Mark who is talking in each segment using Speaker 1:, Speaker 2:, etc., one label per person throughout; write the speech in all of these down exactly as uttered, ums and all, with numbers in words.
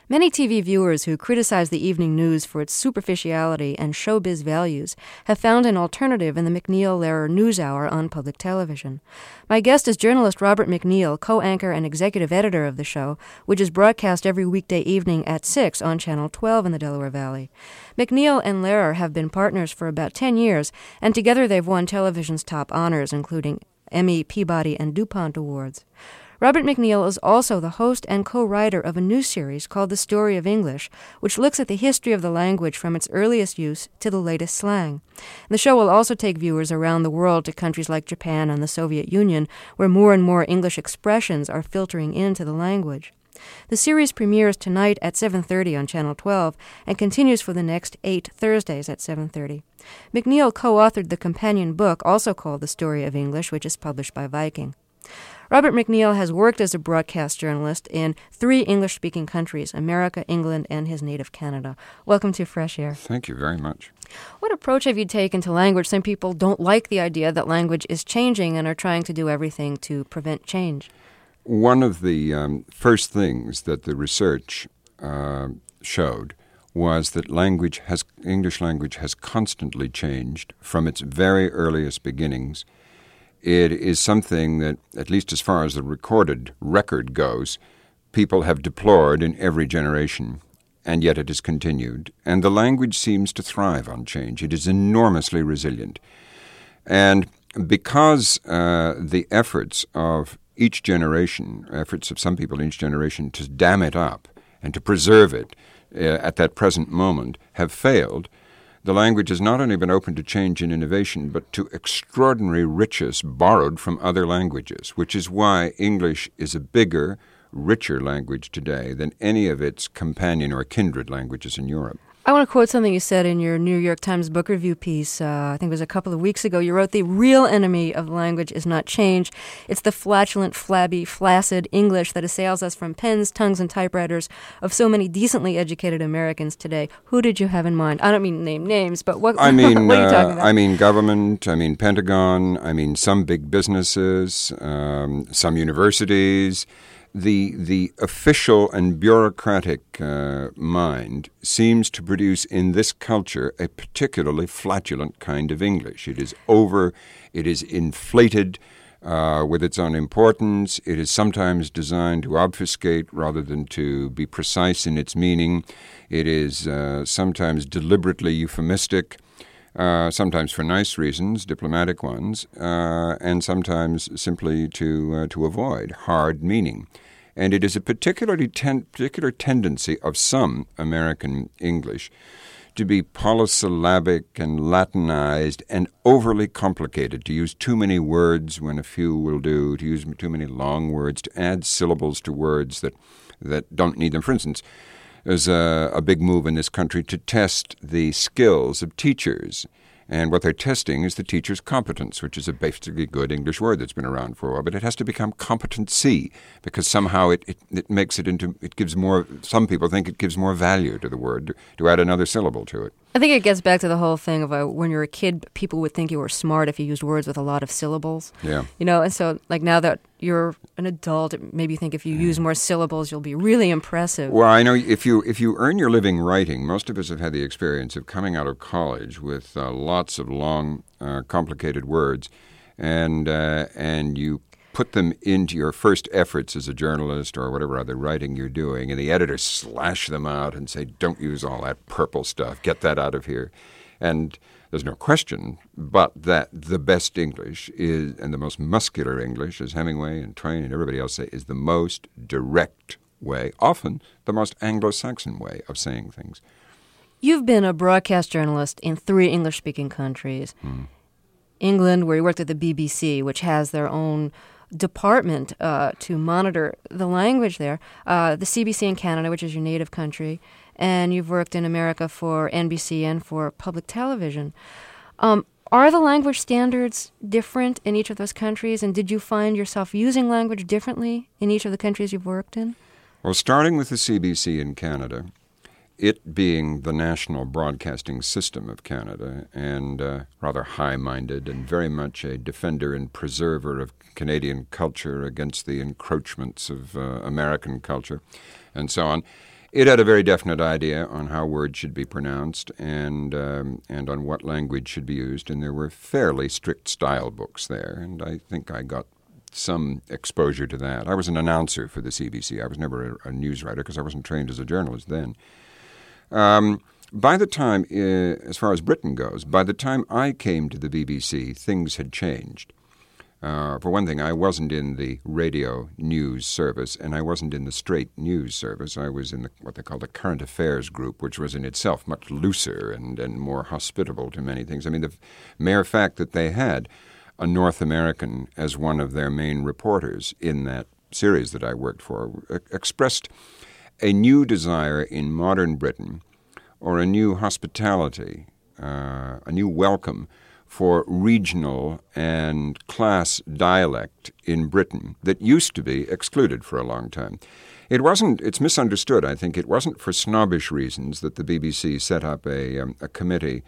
Speaker 1: Many T V viewers who criticize the evening news for its superficiality and showbiz values have found an alternative in the MacNeil-Lehrer NewsHour on public television. My guest is journalist Robert MacNeil, co-anchor and executive editor of the show, which is broadcast every weekday evening at six on Channel twelve in the Delaware Valley. MacNeil and Lehrer have been partners for about ten years, and together they've won television's top honors, including Emmy, Peabody, and DuPont awards. Robert MacNeil is also the host and co-writer of a new series called The Story of English, which looks at the history of the language from its earliest use to the latest slang. The show will also take viewers around the world to countries like Japan and the Soviet Union, where more and more English expressions are filtering into the language. The series premieres tonight at seven thirty on Channel twelve and continues for the next eight Thursdays at seven thirty. MacNeil co-authored the companion book, also called The Story of English, which is published by Viking. Robert MacNeil has worked as a broadcast journalist in three English-speaking countries, America, England, and his native Canada. Welcome to Fresh Air.
Speaker 2: Thank you very much.
Speaker 1: What approach have you taken to language? Some people don't like the idea that language is changing and are trying to do everything to prevent change.
Speaker 2: One of the um, first things that the research uh, showed was that language has English language has constantly changed from its very earliest beginnings. It is something that, at least as far as the recorded record goes, people have deplored in every generation, and yet it has continued. And the language seems to thrive on change. It is enormously resilient. And because uh, the efforts of each generation, efforts of some people in each generation to dam it up and to preserve it uh, at that present moment have failed, the language has not only been open to change and innovation, but to extraordinary riches borrowed from other languages, which is why English is a bigger, richer language today than any of its companion or kindred languages in Europe.
Speaker 1: I want to quote something you said in your New York Times Book Review piece, uh, I think it was a couple of weeks ago. You wrote, "The real enemy of language is not change. It's the flatulent, flabby, flaccid English that assails us from pens, tongues, and typewriters of so many decently educated Americans today." Who did you have in mind? I don't mean name names, but what,
Speaker 2: I mean,
Speaker 1: what are you talking about?
Speaker 2: Uh, I mean government, I mean Pentagon, I mean some big businesses, um, some universities. The the official and bureaucratic uh, mind seems to produce in this culture a particularly flatulent kind of English. It is over, it is inflated uh, with its own importance. It is sometimes designed to obfuscate rather than to be precise in its meaning. It is uh, sometimes deliberately euphemistic. Uh, sometimes for nice reasons, diplomatic ones, uh, and sometimes simply to uh, to avoid hard meaning. And it is a particularly ten- particular tendency of some American English to be polysyllabic and Latinized and overly complicated, to use too many words when a few will do, to use too many long words, to add syllables to words that, that don't need them. For instance, there's a, a big move in this country to test the skills of teachers. And what they're testing is the teacher's competence, which is a basically good English word that's been around for a while. But it has to become competency because somehow it, it, it makes it into, it gives more, some people think it gives more value to the word to, to add another syllable to it.
Speaker 1: I think it gets back to the whole thing of uh, when you're a kid, people would think you were smart if you used words with a lot of syllables.
Speaker 2: Yeah.
Speaker 1: You know, and so like now that you're an adult, maybe you think if you use more syllables, you'll be really impressive.
Speaker 2: Well, I know if you if you earn your living writing, most of us have had the experience of coming out of college with uh, lots of long, uh, complicated words, and uh, and you put them into your first efforts as a journalist or whatever other writing you're doing, and the editors slash them out and say, "Don't use all that purple stuff. Get that out of here." And there's no question but that the best English is, and the most muscular English, as Hemingway and Twain and everybody else say, is the most direct way, often the most Anglo-Saxon way of saying things.
Speaker 1: You've been a broadcast journalist in three English-speaking countries. Hmm. England, where you worked at the B B C, which has their own department uh, to monitor the language there, uh, the C B C in Canada, which is your native country, and you've worked in America for N B C and for public television. Um, are the language standards different in each of those countries, and did you find yourself using language differently in each of the countries you've worked in?
Speaker 2: Well, starting with the C B C in Canada, it being the national broadcasting system of Canada and uh, rather high-minded and very much a defender and preserver of Canadian culture against the encroachments of uh, American culture and so on, it had a very definite idea on how words should be pronounced and um, and on what language should be used, and there were fairly strict style books there, and I think I got some exposure to that. I was an announcer for the C B C. I was never a, a news writer because I wasn't trained as a journalist then. Um, by the time, uh, as far as Britain goes, by the time I came to the B B C, things had changed. Uh, for one thing, I wasn't in the radio news service, and I wasn't in the straight news service. I was in the, what they call the current affairs group, which was in itself much looser and, and more hospitable to many things. I mean, the mere fact that they had a North American as one of their main reporters in that series that I worked for e- expressed a new desire in modern Britain, or a new hospitality, uh, a new welcome for regional and class dialect in Britain that used to be excluded for a long time. It wasn't, it's misunderstood, I think. It wasn't for snobbish reasons that the B B C set up a, um, a committee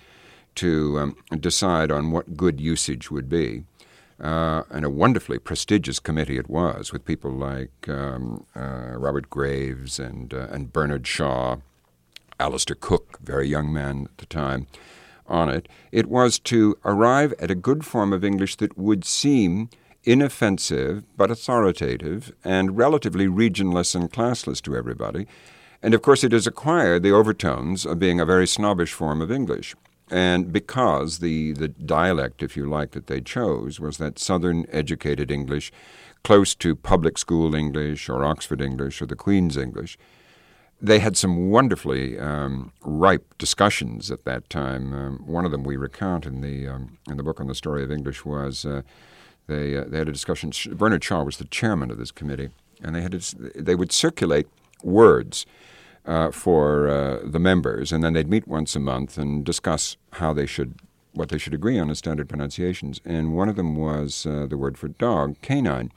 Speaker 2: to um, decide on what good usage would be. Uh, and a wonderfully prestigious committee it was, with people like um, uh, Robert Graves and, uh, and Bernard Shaw, Alistair Cook, very young man at the time, on it. It was to arrive at a good form of English that would seem inoffensive but authoritative and relatively regionless and classless to everybody. And of course it has acquired the overtones of being a very snobbish form of English. And because the, the dialect, if you like, that they chose was that southern educated English, close to public school English or Oxford English or the Queen's English, they had some wonderfully um, ripe discussions at that time. Um, one of them we recount in the um, in the book on the story of English was uh, they uh, they had a discussion. Bernard Shaw was the chairman of this committee, and they had a, they would circulate words uh, for uh, the members, and then they'd meet once a month and discuss how they should what they should agree on as standard pronunciations. And one of them was uh, the word for dog, canine,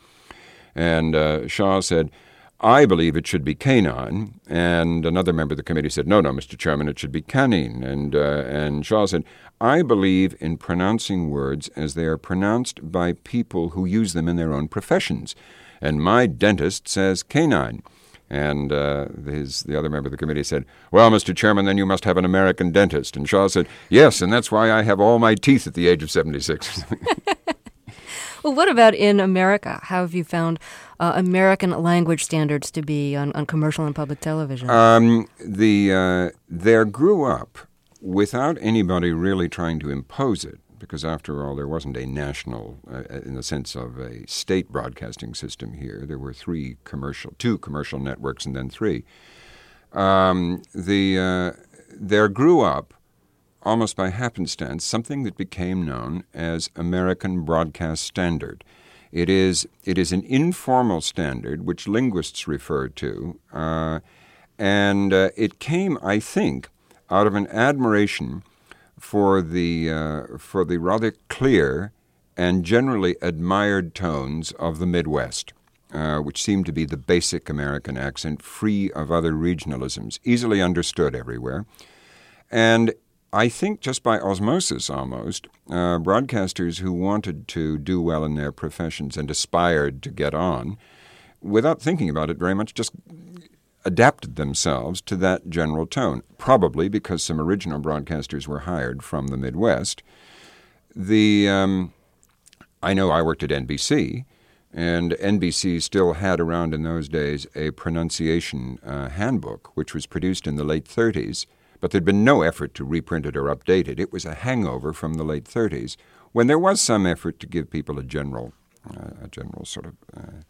Speaker 2: and uh, Shaw said, I believe it should be canine, and another member of the committee said, no, no, Mister Chairman, it should be canine. And, uh, and Shaw said, I believe in pronouncing words as they are pronounced by people who use them in their own professions. And my dentist says canine. And uh, his, the other member of the committee said, well, Mister Chairman, then you must have an American dentist. And Shaw said, yes, and that's why I have all my teeth at the age of seventy-six.
Speaker 1: Well, what about in America? How have you found uh, American language standards to be on, on commercial and public television?
Speaker 2: Um, the uh, there grew up without anybody really trying to impose it, because after all, there wasn't a national, uh, in the sense of a state broadcasting system here. There were three commercial, two commercial networks, and then three. Um, the uh, there grew up, almost by happenstance, something that became known as American Broadcast Standard. It is it is an informal standard which linguists refer to, uh, and uh, it came, I think, out of an admiration for the uh, for the rather clear and generally admired tones of the Midwest, uh, which seemed to be the basic American accent, free of other regionalisms, easily understood everywhere, and I think just by osmosis almost, uh, broadcasters who wanted to do well in their professions and aspired to get on, without thinking about it very much, just adapted themselves to that general tone, probably because some original broadcasters were hired from the Midwest. The um, I know I worked at N B C, and N B C still had around in those days a pronunciation uh, handbook, which was produced in the late thirties, but there'd been no effort to reprint it or update it. It was a hangover from the late thirties, when there was some effort to give people a general, uh, a general sort of uh,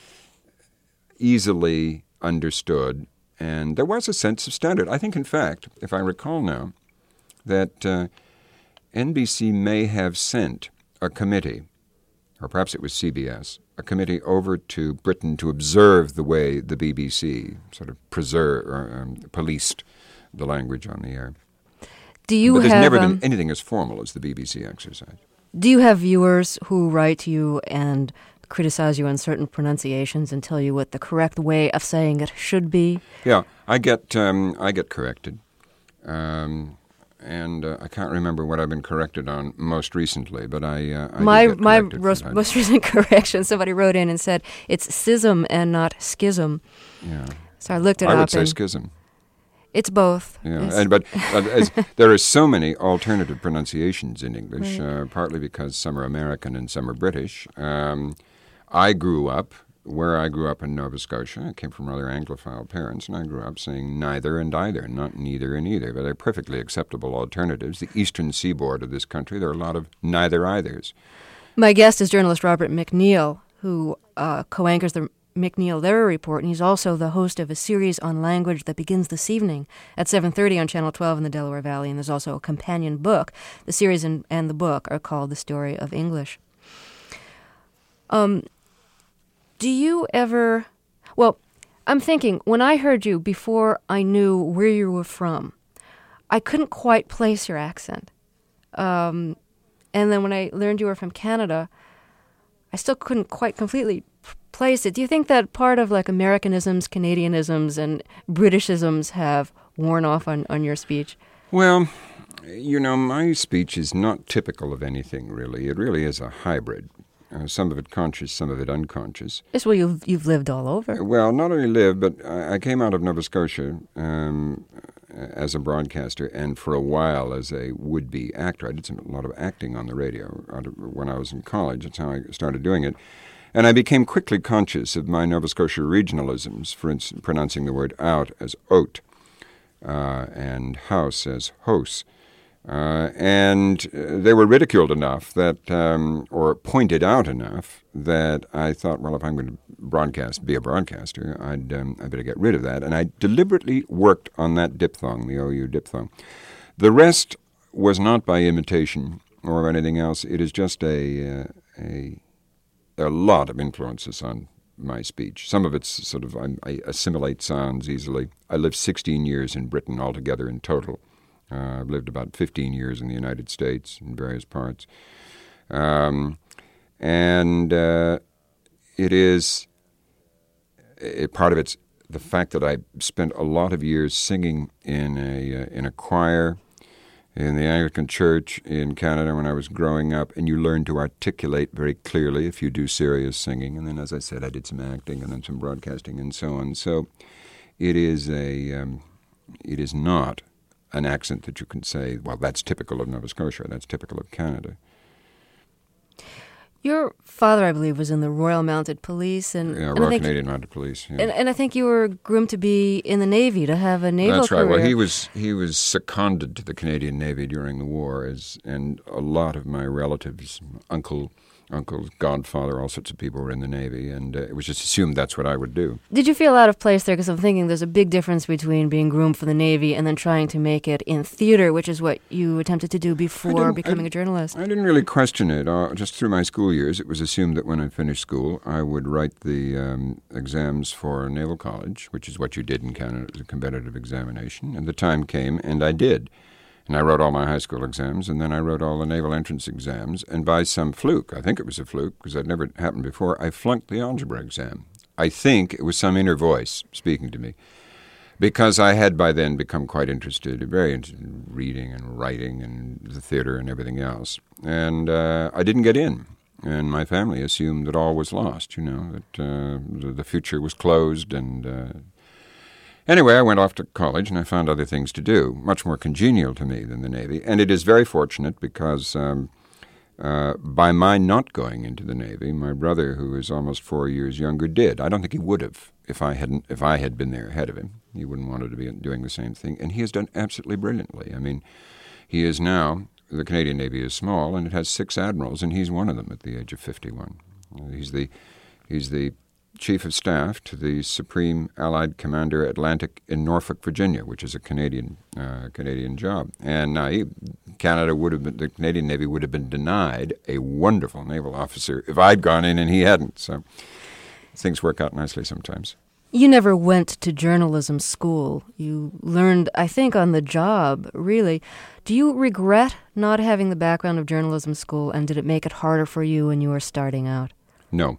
Speaker 2: easily understood, and there was a sense of standard. I think, in fact, if I recall now, that uh, N B C may have sent a committee, or perhaps it was C B S, a committee over to Britain to observe the way the B B C sort of preserve or um, policed the language on the air.
Speaker 1: Do you
Speaker 2: but there's
Speaker 1: have,
Speaker 2: never
Speaker 1: um,
Speaker 2: been anything as formal as the B B C exercise.
Speaker 1: Do you have viewers who write to you and criticize you on certain pronunciations and tell you what the correct way of saying it should be?
Speaker 2: Yeah, I get um, I get corrected, um, and uh, I can't remember what I've been corrected on most recently. But I, uh, I
Speaker 1: my
Speaker 2: do get
Speaker 1: my
Speaker 2: corrected
Speaker 1: most,
Speaker 2: from time.
Speaker 1: most recent correction. Somebody wrote in and said it's schism and not schism.
Speaker 2: Yeah,
Speaker 1: So I looked it
Speaker 2: I
Speaker 1: up.
Speaker 2: would say
Speaker 1: and
Speaker 2: schism.
Speaker 1: It's both.
Speaker 2: Yeah,
Speaker 1: It's
Speaker 2: and, but uh, as, there are so many alternative pronunciations in English, right. uh, partly because some are American and some are British. Um, I grew up where I grew up in Nova Scotia. I came from rather Anglophile parents, and I grew up saying neither and either, not neither and either. But they're perfectly acceptable alternatives. The eastern seaboard of this country, there are a lot of neither-eithers.
Speaker 1: My guest is journalist Robert McNeill, who uh, co-anchors the McNeill Literary Report, and he's also the host of a series on language that begins this evening at seven thirty on Channel twelve in the Delaware Valley, and there's also a companion book. The series and, and the book are called The Story of English. Um, do you ever... Well, I'm thinking, when I heard you before I knew where you were from, I couldn't quite place your accent. Um, and then when I learned you were from Canada, I still couldn't quite completely place it. Do you think that part of like Americanisms, Canadianisms, and Britishisms have worn off on, on your speech?
Speaker 2: Well, you know, my speech is not typical of anything, really. It really is a hybrid. Uh, some of it conscious, some of it unconscious.
Speaker 1: Yes, well, you've, you've lived all over.
Speaker 2: Well, not only lived, but I, I came out of Nova Scotia um, as a broadcaster and for a while as a would-be actor. I did some, a lot of acting on the radio when I was in college. That's how I started doing it. And I became quickly conscious of my Nova Scotia regionalisms, for instance, pronouncing the word out as oat uh, and house as hose. Uh, and uh, they were ridiculed enough that, um, or pointed out enough that I thought, well, if I'm going to broadcast, be a broadcaster, I'd um, I better get rid of that. And I deliberately worked on that diphthong, the O U diphthong. The rest was not by imitation or anything else. It is just a uh, a There are a lot of influences on my speech. Some of it's sort of, I, I assimilate sounds easily. I lived sixteen years in Britain altogether in total. Uh, I've lived about fifteen years in the United States in various parts. Um, and uh, it is, it, part of it's the fact that I spent a lot of years singing in a uh, in a choir in the Anglican Church in Canada when I was growing up, and you learn to articulate very clearly if you do serious singing. And then, as I said, I did some acting and then some broadcasting and so on. So it is a, um, it is not an accent that you can say, well, that's typical of Nova Scotia, that's typical of Canada.
Speaker 1: Your father, I believe, was in the Royal Mounted Police. and
Speaker 2: Yeah,
Speaker 1: and
Speaker 2: Royal
Speaker 1: I think,
Speaker 2: Canadian Mounted Police. Yeah.
Speaker 1: And, and I think you were groomed to be in the Navy, to have a naval
Speaker 2: That's right.
Speaker 1: career.
Speaker 2: Well, he was he was seconded to the Canadian Navy during the war, as and a lot of my relatives, uncle, uncle, godfather, all sorts of people were in the Navy, and uh, it was just assumed that's what I would do.
Speaker 1: Did you feel out of place there? Because I'm thinking there's a big difference between being groomed for the Navy and then trying to make it in theater, which is what you attempted to do before becoming
Speaker 2: I,
Speaker 1: a journalist.
Speaker 2: I didn't really question it. Uh, just through my school years, it was assumed that when I finished school, I would write the um, exams for Naval College, which is what you did in Canada. It was a competitive examination. And the time came, and I did. And I wrote all my high school exams, and then I wrote all the naval entrance exams. And by some fluke, I think it was a fluke, because it never happened before, I flunked the algebra exam. I think it was some inner voice speaking to me, because I had by then become quite interested, very interested in reading and writing and the theater and everything else. And uh, I didn't get in. And my family assumed that all was lost, you know, that uh, the, the future was closed and... Uh, Anyway, I went off to college and I found other things to do, much more congenial to me than the Navy. And it is very fortunate because um, uh, by my not going into the Navy, my brother, who is almost four years younger, did. I don't think he would have if I hadn't if I had been there ahead of him. He wouldn't want to be doing the same thing. And he has done absolutely brilliantly. I mean, he is now, the Canadian Navy is small and it has six admirals, and he's one of them at the age of fifty-one. He's the he's the Chief of Staff to the Supreme Allied Commander Atlantic in Norfolk, Virginia, which is a Canadian uh, Canadian job. And now he, Canada would have been, the Canadian Navy would have been denied a wonderful naval officer if I'd gone in and he hadn't. So things work out nicely sometimes.
Speaker 1: You never went to journalism school. You learned, I think, on the job, really. Do you regret not having the background of journalism school, and did it make it harder for you when you were starting out?
Speaker 2: No.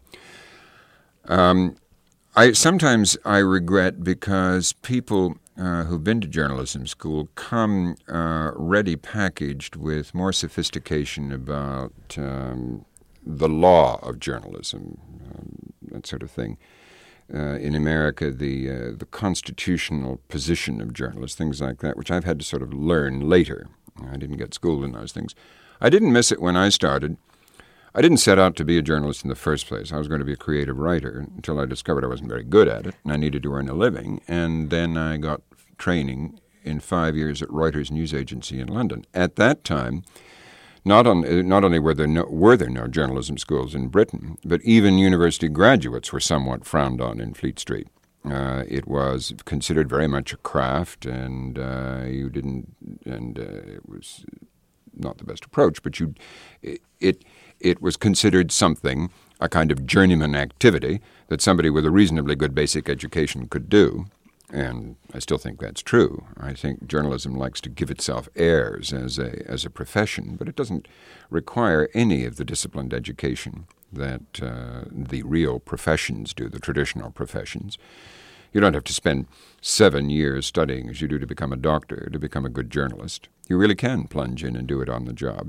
Speaker 2: Um, I sometimes I regret because people uh, who've been to journalism school come uh, ready packaged with more sophistication about um, the law of journalism, um, that sort of thing, uh, in America, the uh, the constitutional position of journalists, things like that, which I've had to sort of learn later. I didn't get schooled in those things. I didn't miss it when I started. I didn't set out to be a journalist in the first place. I was going to be a creative writer until I discovered I wasn't very good at it, and I needed to earn a living. And then I got training in five years at Reuters News Agency in London. At that time, not, on, not only were there, no, were there no journalism schools in Britain, but even university graduates were somewhat frowned on in Fleet Street. Uh, it was considered very much a craft, and uh, you didn't, and uh, it was not the best approach, but you, it, it, it was considered something, a kind of journeyman activity that somebody with a reasonably good basic education could do. And I still think that's true. I think journalism likes to give itself airs as a as a profession, but it doesn't require any of the disciplined education that uh, the real professions do, the traditional professions. You don't have to spend seven years studying as you do to become a doctor to become a good journalist. You really can plunge in and do it on the job.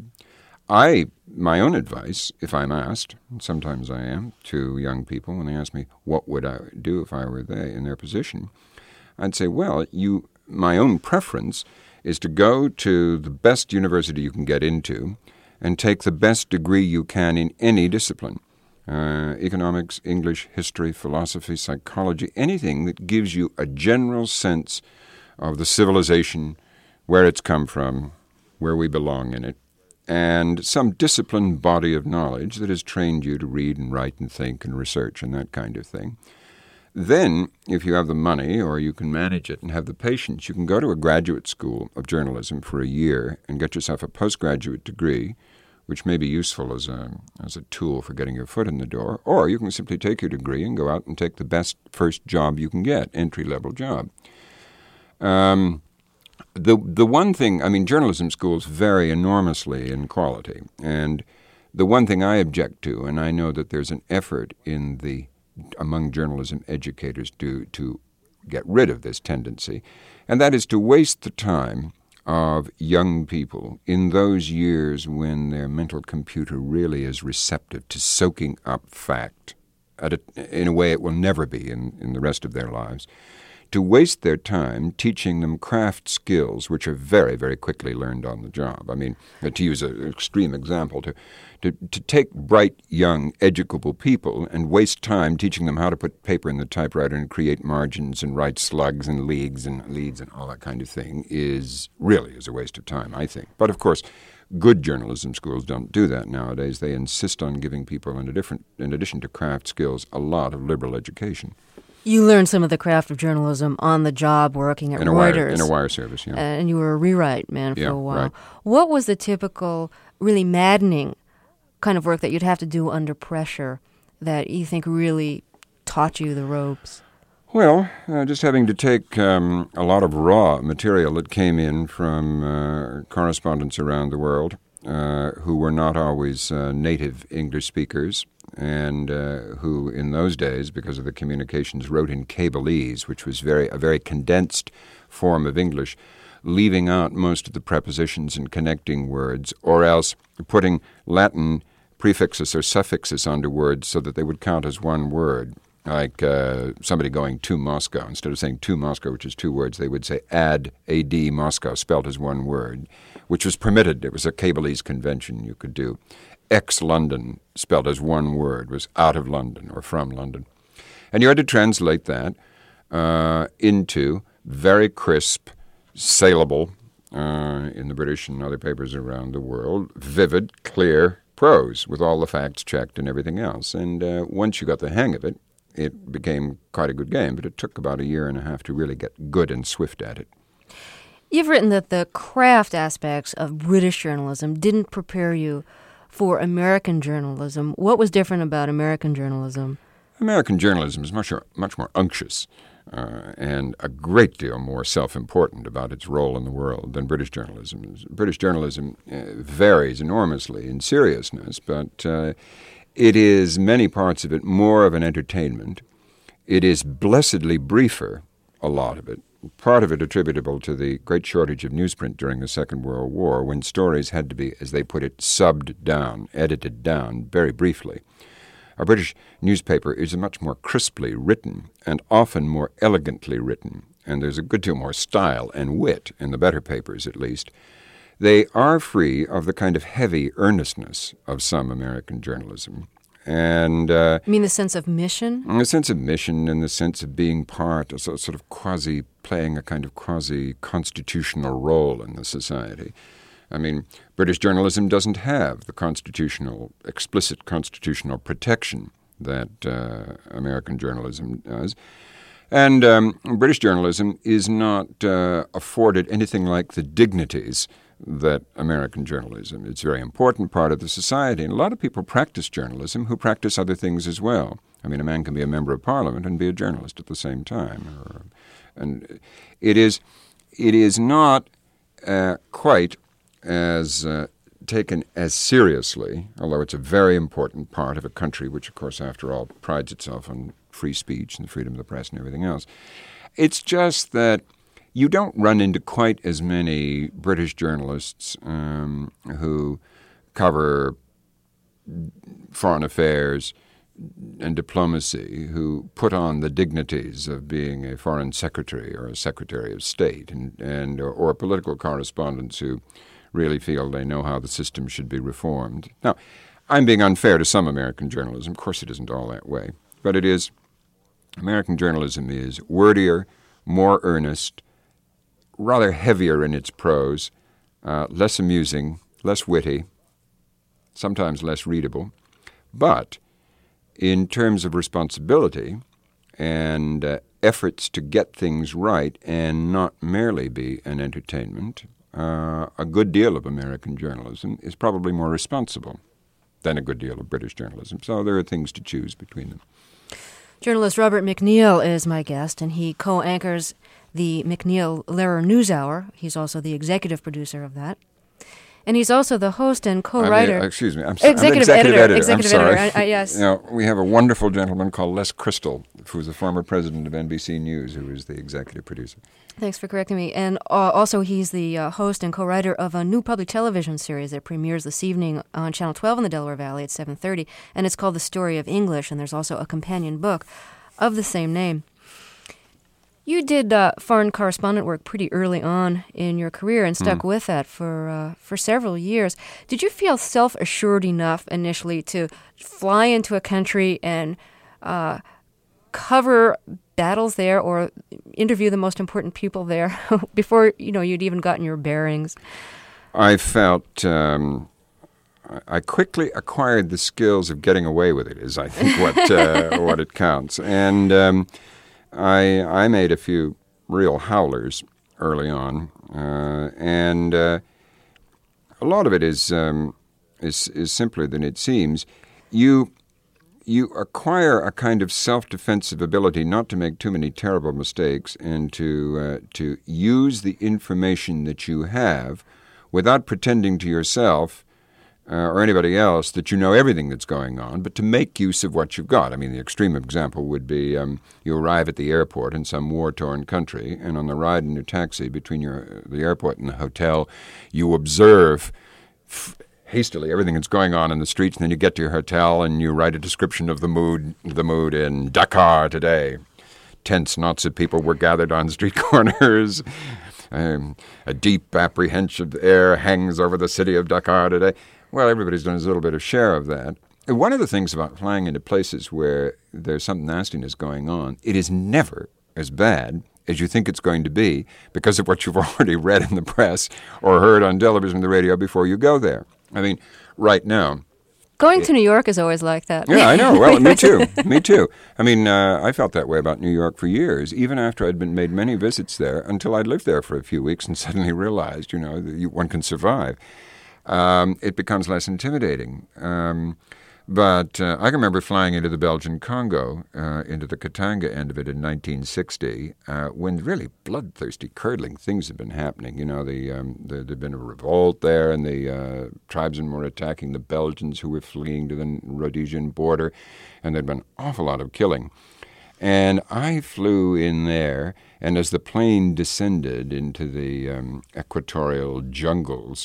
Speaker 2: I, my own advice, if I'm asked, and sometimes I am, to young people when they ask me what would I do if I were they in their position, I'd say, well, you. my own preference is to go to the best university you can get into and take the best degree you can in any discipline. Uh, economics, English, history, philosophy, psychology, anything that gives you a general sense of the civilization, where it's come from, where we belong in it, and some disciplined body of knowledge that has trained you to read and write and think and research and that kind of thing. Then, if you have the money or you can manage it and have the patience, you can go to a graduate school of journalism for a year and get yourself a postgraduate degree, which may be useful as a as a tool for getting your foot in the door, or you can simply take your degree and go out and take the best first job you can get, entry-level job. Um, the the one thing, I mean, journalism schools vary enormously in quality, and the one thing I object to, and I know that there's an effort in the among journalism educators to to get rid of this tendency, and that is to waste the time of young people in those years when their mental computer really is receptive to soaking up fact at a, in a way it will never be in, in the rest of their lives, to waste their time teaching them craft skills which are very, very quickly learned on the job. I mean, to use an extreme example, to, to, to take bright, young, educable people and waste time teaching them how to put paper in the typewriter and create margins and write slugs and leads and leads and all that kind of thing is really is a waste of time, I think. But of course, good journalism schools don't do that nowadays. They insist on giving people, in, a different, in addition to craft skills, a lot of liberal education.
Speaker 1: You learned some of the craft of journalism on the job working at
Speaker 2: in a
Speaker 1: Reuters.
Speaker 2: Wire, in a wire service, yeah.
Speaker 1: And you were a rewrite man for
Speaker 2: yeah,
Speaker 1: a while.
Speaker 2: Right.
Speaker 1: What was the typical, really maddening kind of work that you'd have to do under pressure that you think really taught you the ropes?
Speaker 2: Well, uh, just having to take um, a lot of raw material that came in from uh, correspondents around the world uh, who were not always uh, native English speakers, and uh, who in those days, because of the communications, wrote in Cableese, which was very a very condensed form of English, leaving out most of the prepositions and connecting words, or else putting Latin prefixes or suffixes onto words so that they would count as one word. Like uh, somebody going to Moscow. Instead of saying to Moscow, which is two words, they would say ad, A D, Moscow, spelled as one word, which was permitted. It was a Cableese convention you could do. Ex-London, spelled as one word, was out of London or from London. And you had to translate that uh, into very crisp, saleable, uh, in the British and other papers around the world, vivid, clear prose with all the facts checked and everything else. And uh, once you got the hang of it, it became quite a good game, but it took about a year and a half to really get good and swift at it.
Speaker 1: You've written that the craft aspects of British journalism didn't prepare you for American journalism. What was different about American journalism?
Speaker 2: American journalism is much, much more unctuous uh, and a great deal more self-important about its role in the world than British journalism. British journalism uh, varies enormously in seriousness, but uh, it is, many parts of it, more of an entertainment. It is blessedly briefer, a lot of it, part of it attributable to the great shortage of newsprint during the Second World War, when stories had to be, as they put it, subbed down, edited down very briefly. a British newspaper is much more crisply written and often more elegantly written, and there's a good deal more style and wit in the better papers, at least. They are free of the kind of heavy earnestness of some American journalism. And uh,
Speaker 1: you mean the sense of mission?
Speaker 2: The sense of mission and the sense of being part, a sort of quasi, playing a kind of quasi-constitutional role in the society. I mean, British journalism doesn't have the constitutional, explicit constitutional protection that uh, American journalism does. And um, British journalism is not uh, afforded anything like the dignities that American journalism. It's a very important part of the society. And a lot of people practice journalism who practice other things as well. I mean, a man can be a member of parliament and be a journalist at the same time. Or, and it is, it is not uh, quite as uh, taken as seriously, although it's a very important part of a country which, of course, after all, prides itself on free speech and the freedom of the press and everything else. It's just that you don't run into quite as many British journalists um, who cover foreign affairs and diplomacy, who put on the dignities of being a foreign secretary or a secretary of state, and, and or, or political correspondents who really feel they know how the system should be reformed. Now, I'm being unfair to some American journalism. Of course, it isn't all that way. But it is, American journalism is wordier, more earnest, rather heavier in its prose, uh, less amusing, less witty, sometimes less readable. But in terms of responsibility and uh, efforts to get things right and not merely be an entertainment, uh, a good deal of American journalism is probably more responsible than a good deal of British journalism. So there are things to choose between them.
Speaker 1: Journalist Robert McNeill is my guest, and he co-anchors the McNeill-Lehrer NewsHour. He's also the executive producer of that. And he's also the host and co-writer.
Speaker 2: I mean, excuse me, I'm, so,
Speaker 1: executive,
Speaker 2: I'm executive
Speaker 1: editor.
Speaker 2: editor.
Speaker 1: Executive
Speaker 2: I'm sorry.
Speaker 1: editor. I, I, yes.
Speaker 2: You know, we have a wonderful gentleman called Les Crystal, who's the former president of N B C News, who is the executive producer.
Speaker 1: Thanks for correcting me. And uh, also he's the uh, host and co-writer of a new public television series that premieres this evening on Channel twelve in the Delaware Valley at seven thirty, and it's called The Story of English, and there's also a companion book of the same name. You did uh, foreign correspondent work pretty early on in your career and stuck mm. with that for uh, for several years. Did you feel self-assured enough initially to fly into a country and uh, cover battles there or interview the most important people there before you know you'd even gotten your bearings?
Speaker 2: I felt um, I quickly acquired the skills of getting away with it. Is I think what uh, what it counts and. Um, I I made a few real howlers early on, uh, and uh, a lot of it is um, is is simpler than it seems. You you acquire a kind of self-defensive ability not to make too many terrible mistakes and to uh, to use the information that you have without pretending to yourself Uh, or anybody else that you know everything that's going on, but to make use of what you've got. I mean, the extreme example would be um, you arrive at the airport in some war-torn country, and on the ride in your taxi between your the airport and the hotel, you observe f- hastily everything that's going on in the streets, and then you get to your hotel and you write a description of the mood, the mood in Dakar today. Tense knots of people were gathered on street corners. Um, a deep apprehensive air hangs over the city of Dakar today. Well, everybody's done a little bit of share of that. One of the things about flying into places where there's some nastiness going on, it is never as bad as you think it's going to be because of what you've already read in the press or heard on television and the radio before you go there. I mean, right now...
Speaker 1: Going it, to New York is always like that.
Speaker 2: Yeah, I know. Well, me too. Me too. I mean, uh, I felt that way about New York for years, even after I'd been made many visits there, until I'd lived there for a few weeks and suddenly realized, you know, that you, one can survive. Um, it becomes less intimidating. Um, but uh, I can remember flying into the Belgian Congo, uh, into the Katanga end of it in nineteen sixty, uh, when really bloodthirsty, curdling things had been happening. You know, the, um, the, there'd been a revolt there, and the uh, tribesmen were attacking the Belgians who were fleeing to the Rhodesian border, and there'd been an awful lot of killing. And I flew in there, and as the plane descended into the um, equatorial jungles,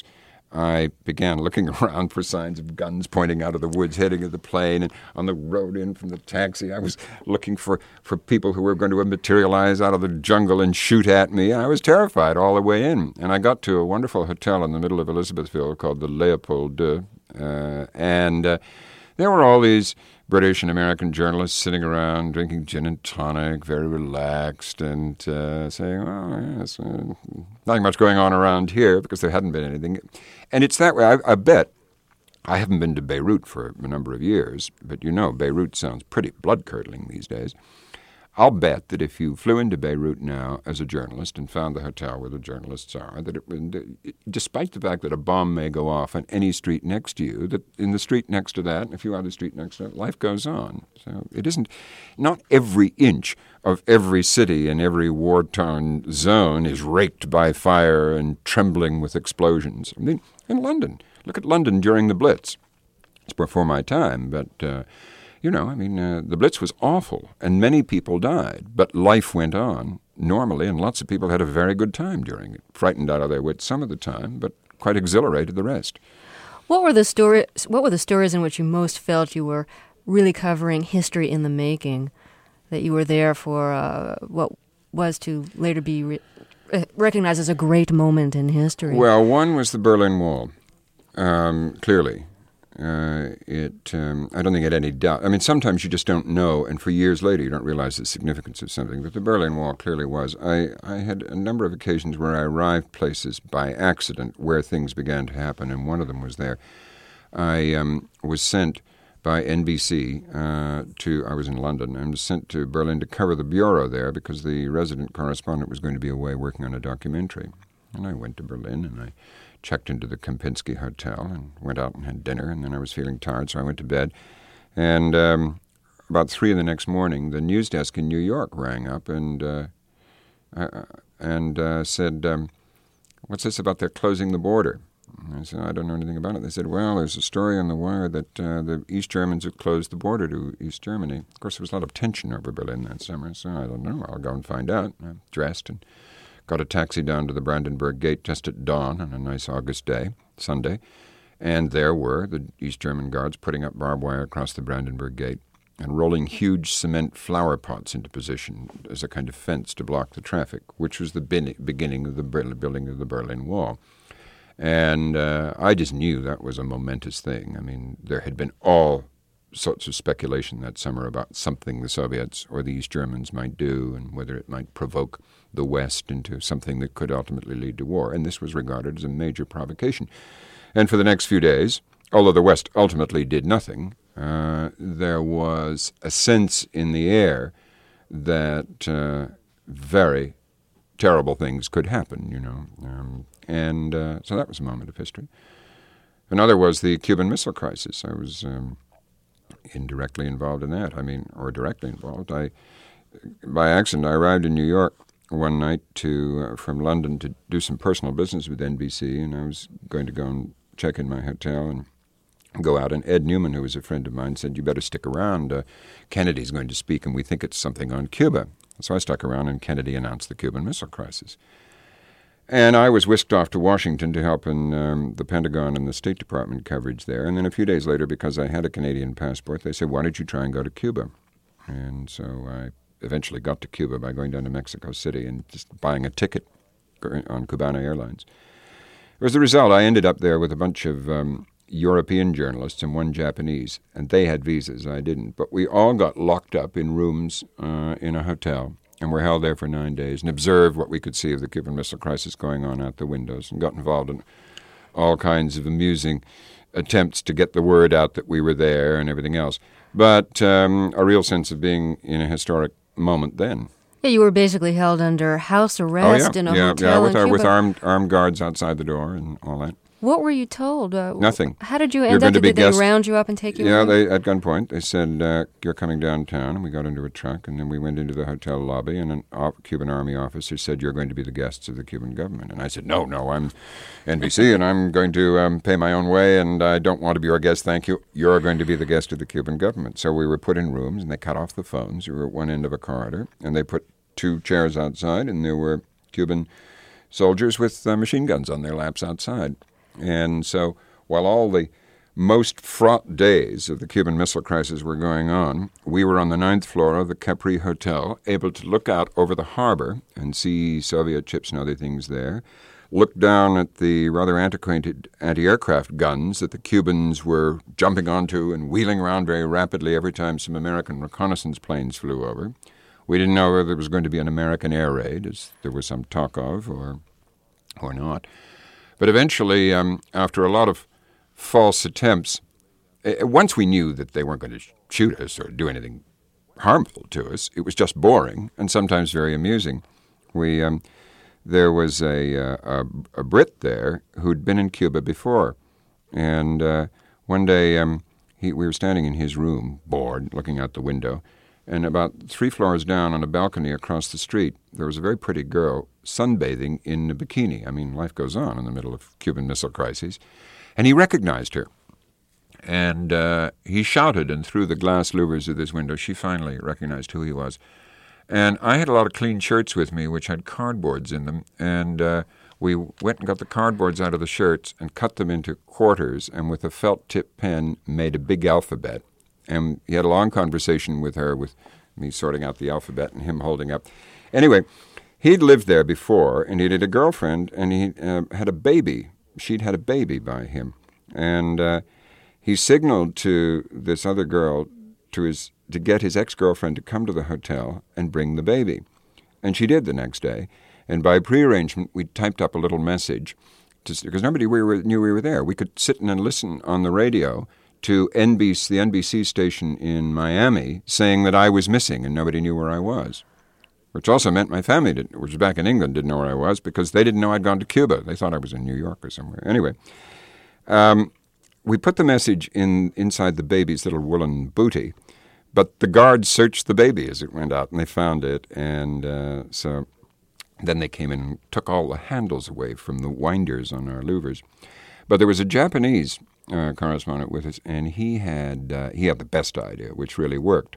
Speaker 2: I began looking around for signs of guns pointing out of the woods heading at the plane, and on the road in from the taxi I was looking for, for people who were going to materialize out of the jungle and shoot at me. I was terrified all the way in, and I got to a wonderful hotel in the middle of Elizabethville called the Leopold deux, uh, and uh, there were all these British and American journalists sitting around drinking gin and tonic, very relaxed, and uh, saying, oh, yes, uh, nothing much going on around here, because there hadn't been anything. And it's that way. I, I bet, I haven't been to Beirut for a number of years, but you know, Beirut sounds pretty blood-curdling these days. I'll bet that if you flew into Beirut now as a journalist and found the hotel where the journalists are, that it, despite the fact that a bomb may go off on any street next to you, that in the street next to that and a few other streets next to that, life goes on. So it isn't, not every inch of every city and every war-torn zone is raked by fire and trembling with explosions. I mean, in London, look at London during the Blitz. It's before my time, but... Uh, You know, I mean, uh, the Blitz was awful, and many people died, but life went on normally, and lots of people had a very good time during it, frightened out of their wits some of the time, but quite exhilarated the rest.
Speaker 1: What were the stories? What were the stories in which you most felt you were really covering history in the making, that you were there for uh, what was to later be re- recognized as a great moment in history?
Speaker 2: Well, one was the Berlin Wall, um, clearly. Uh, it, um, I don't think it had any doubt. I mean, sometimes you just don't know, and for years later you don't realize the significance of something. But the Berlin Wall clearly was. I, I had a number of occasions where I arrived places by accident where things began to happen, and one of them was there. I um, was sent by N B C uh, to, I was in London, and was sent to Berlin to cover the bureau there because the resident correspondent was going to be away working on a documentary. And I went to Berlin, and I checked into the Kempinski Hotel and went out and had dinner, and then I was feeling tired, so I went to bed. And um, about three in the next morning, the news desk in New York rang up and uh, uh, and uh, said, um, what's this about they're closing the border? And I said, I don't know anything about it. They said, well, there's a story on the wire that uh, the East Germans have closed the border to East Germany. Of course, there was a lot of tension over Berlin that summer, so I don't know. I'll go and find out. I dressed and got a taxi down to the Brandenburg Gate just at dawn on a nice August day, Sunday, and there were the East German guards putting up barbed wire across the Brandenburg Gate and rolling huge cement flower pots into position as a kind of fence to block the traffic, which was the bin- beginning of the building of the Berlin Wall. And uh, I just knew that was a momentous thing. I mean, there had been all sorts of speculation that summer about something the Soviets or the East Germans might do and whether it might provoke the West into something that could ultimately lead to war. And this was regarded as a major provocation. And for the next few days, although the West ultimately did nothing, uh, there was a sense in the air that uh, very terrible things could happen, you know. Um, and uh, so that was a moment of history. Another was the Cuban Missile Crisis. I was um, indirectly involved in that, I mean, or directly involved. I, by accident, I arrived in New York one night to uh, from London to do some personal business with N B C, and I was going to go and check in my hotel and go out, and Ed Newman, who was a friend of mine, said, you better stick around. Uh, Kennedy's going to speak, and we think it's something on Cuba. So I stuck around, and Kennedy announced the Cuban Missile Crisis. And I was whisked off to Washington to help in um, the Pentagon and the State Department coverage there. And then a few days later, because I had a Canadian passport, they said, why don't you try and go to Cuba? And so I eventually got to Cuba by going down to Mexico City and just buying a ticket on Cubana Airlines. As a result, I ended up there with a bunch of um, European journalists and one Japanese, and they had visas. I didn't. But we all got locked up in rooms uh, in a hotel, and were held there for nine days and observed what we could see of the Cuban Missile Crisis going on out the windows, and got involved in all kinds of amusing attempts to get the word out that we were there and everything else. But um, a real sense of being in a historic moment then.
Speaker 1: Yeah, you were basically held under house arrest
Speaker 2: oh, yeah.
Speaker 1: in a
Speaker 2: yeah,
Speaker 1: hotel
Speaker 2: yeah, with,
Speaker 1: in
Speaker 2: uh,
Speaker 1: Cuba.
Speaker 2: with armed armed guards outside the door and all that.
Speaker 1: What were you told? Uh,
Speaker 2: Nothing.
Speaker 1: How did you
Speaker 2: You're
Speaker 1: end
Speaker 2: going
Speaker 1: up?
Speaker 2: to be
Speaker 1: Did they
Speaker 2: guest-
Speaker 1: round you up and take you
Speaker 2: Yeah,
Speaker 1: away?
Speaker 2: they, at gunpoint, they said, uh, you're coming downtown, and we got into a truck, and then we went into the hotel lobby, and an op- Cuban Army officer said, you're going to be the guests of the Cuban government. And I said, no, no, I'm N B C, and I'm going to um, pay my own way, and I don't want to be your guest, thank you. You're going to be the guest of the Cuban government. So we were put in rooms, and they cut off the phones. We were at one end of a corridor, and they put two chairs outside, and there were Cuban soldiers with uh, machine guns on their laps outside. And so while all the most fraught days of the Cuban Missile Crisis were going on, we were on the ninth floor of the Capri Hotel, able to look out over the harbor and see Soviet ships and other things there, look down at the rather antiquated anti-aircraft guns that the Cubans were jumping onto and wheeling around very rapidly every time some American reconnaissance planes flew over. We didn't know whether there was going to be an American air raid, as there was some talk of, or or not. But eventually, um, after a lot of false attempts, uh, once we knew that they weren't going to sh- shoot us or do anything harmful to us, it was just boring and sometimes very amusing. We... Um, There was a, uh, a a Brit there who'd been in Cuba before, and uh, one day um, he, we were standing in his room, bored, looking out the window, and about three floors down on a balcony across the street, there was a very pretty girl sunbathing in a bikini. I mean, life goes on in the middle of Cuban Missile Crisis, and he recognized her. And uh, he shouted, and through the glass louvers of this window, she finally recognized who he was. And I had a lot of clean shirts with me, which had cardboards in them. And uh, we went and got the cardboards out of the shirts and cut them into quarters, and with a felt-tip pen made a big alphabet. And he had a long conversation with her, with me sorting out the alphabet and him holding up. Anyway, he'd lived there before, and he had a girlfriend, and he uh, had a baby. She'd had a baby by him. And uh, he signaled to this other girl to his to get his ex-girlfriend to come to the hotel and bring the baby. And she did the next day. And by prearrangement, we typed up a little message, because nobody we were, knew we were there. We could sit and listen on the radio to N B C, the N B C station in Miami, saying that I was missing and nobody knew where I was, which also meant my family, did, which was back in England, didn't know where I was because they didn't know I'd gone to Cuba. They thought I was in New York or somewhere. Anyway, um, we put the message in inside the baby's little woolen bootie, but the guards searched the baby as it went out, and they found it, and uh, so then they came in and took all the handles away from the winders on our louvers. But there was a Japanese uh, correspondent with us, and he had uh, he had the best idea, which really worked.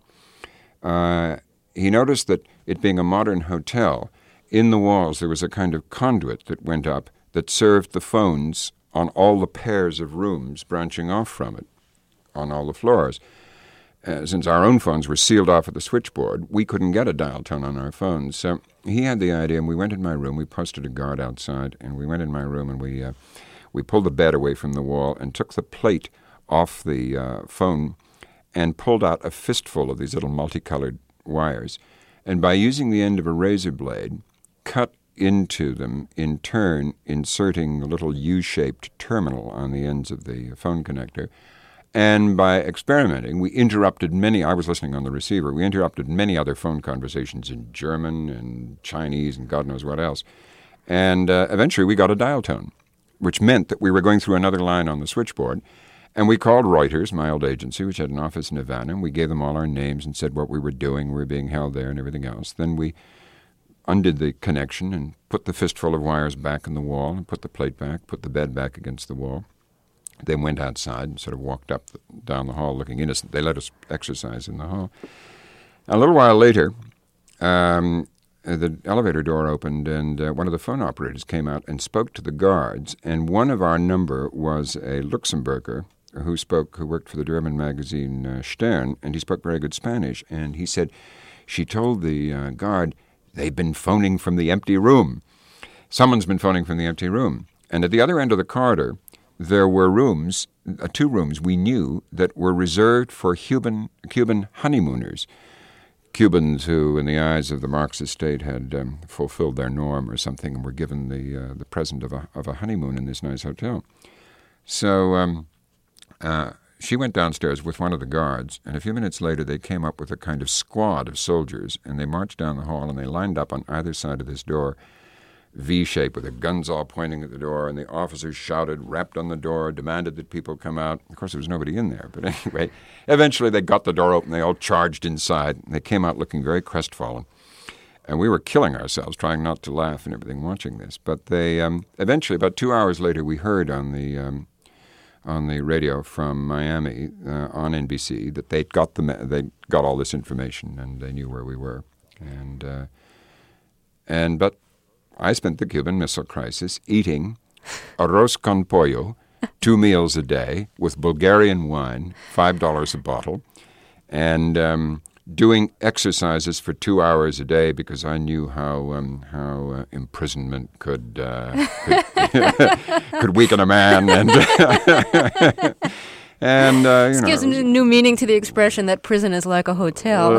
Speaker 2: Uh, he noticed that it being a modern hotel, in the walls there was a kind of conduit that went up that served the phones on all the pairs of rooms branching off from it, on all the floors. Uh, since our own phones were sealed off at the switchboard, we couldn't get a dial tone on our phones. So he had the idea, and we went in my room. We posted a guard outside, and we went in my room, and we uh, we pulled the bed away from the wall and took the plate off the uh, phone and pulled out a fistful of these little multicolored wires. And by using the end of a razor blade, cut into them in turn, inserting a little U-shaped terminal on the ends of the phone connector. And by experimenting, we interrupted many, I was listening on the receiver, we interrupted many other phone conversations in German and Chinese and God knows what else. And uh, eventually we got a dial tone, which meant that we were going through another line on the switchboard. And we called Reuters, my old agency, which had an office in Havana, and we gave them all our names and said what we were doing, we were being held there and everything else. Then we undid the connection and put the fistful of wires back in the wall and put the plate back, put the bed back against the wall. They went outside and sort of walked up the, down the hall looking innocent. They let us exercise in the hall. A little while later, um, the elevator door opened, and uh, one of the phone operators came out and spoke to the guards. And one of our number was a Luxembourger who spoke, who worked for the German magazine uh, Stern, and he spoke very good Spanish. And he said, she told the uh, guard, they've been phoning from the empty room. Someone's been phoning from the empty room. And at the other end of the corridor, there were rooms, uh, two rooms we knew that were reserved for Cuban, Cuban honeymooners, Cubans who, in the eyes of the Marxist state, had um, fulfilled their norm or something and were given the uh, the present of a of a honeymoon in this nice hotel. So um, uh, she went downstairs with one of the guards, and a few minutes later they came up with a kind of squad of soldiers, and they marched down the hall, and they lined up on either side of this door, V-shape, with their guns all pointing at the door, and the officers shouted, rapped on the door, demanded that people come out. Of course, there was nobody in there, but anyway, eventually they got the door open, they all charged inside, and they came out looking very crestfallen. And we were killing ourselves, trying not to laugh and everything watching this. But they um, eventually, about two hours later, we heard on the um, on the radio from Miami uh, on N B C that they got the they got all this information and they knew where we were. And uh, and but I spent the Cuban Missile Crisis eating arroz con pollo, two meals a day, with Bulgarian wine, five dollars a bottle, and um, doing exercises for two hours a day because I knew how um, how uh, imprisonment could uh, could, could weaken a man, and and uh, you
Speaker 1: this
Speaker 2: know,
Speaker 1: gives new meaning to the expression that prison is like a hotel.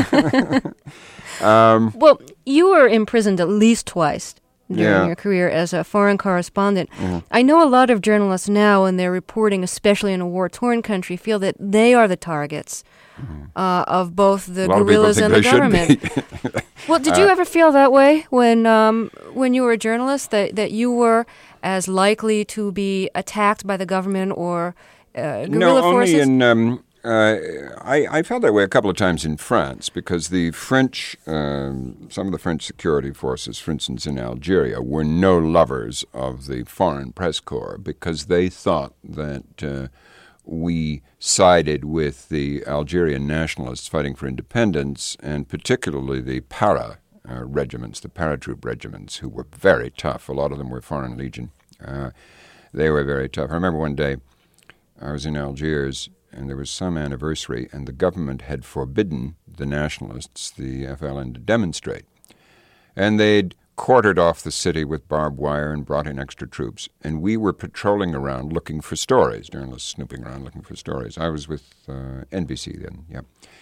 Speaker 2: um,
Speaker 1: well, you were imprisoned at least twice during
Speaker 2: yeah.
Speaker 1: your career as a foreign correspondent.
Speaker 2: Mm-hmm.
Speaker 1: I know a lot of journalists now, when they're reporting, especially in a war-torn country, feel that they are the targets mm-hmm. uh, of both the guerrillas and the government. Well, did you uh, ever feel that way when um, when you were a journalist, that, that you were as likely to be attacked by the government or uh, guerrilla
Speaker 2: no,
Speaker 1: forces?
Speaker 2: No, only in... Um, Uh, I, I felt that way a couple of times in France because the French, um, some of the French security forces, for instance, in Algeria, were no lovers of the Foreign Press Corps because they thought that uh, we sided with the Algerian nationalists fighting for independence, and particularly the para uh, regiments, the paratroop regiments, who were very tough. A lot of them were Foreign Legion. Uh, they were very tough. I remember one day I was in Algiers, and there was some anniversary, and the government had forbidden the nationalists, the F L N, to demonstrate. And they'd quartered off the city with barbed wire and brought in extra troops. And we were patrolling around looking for stories, journalists snooping around looking for stories. I was with uh, N B C then, yeah.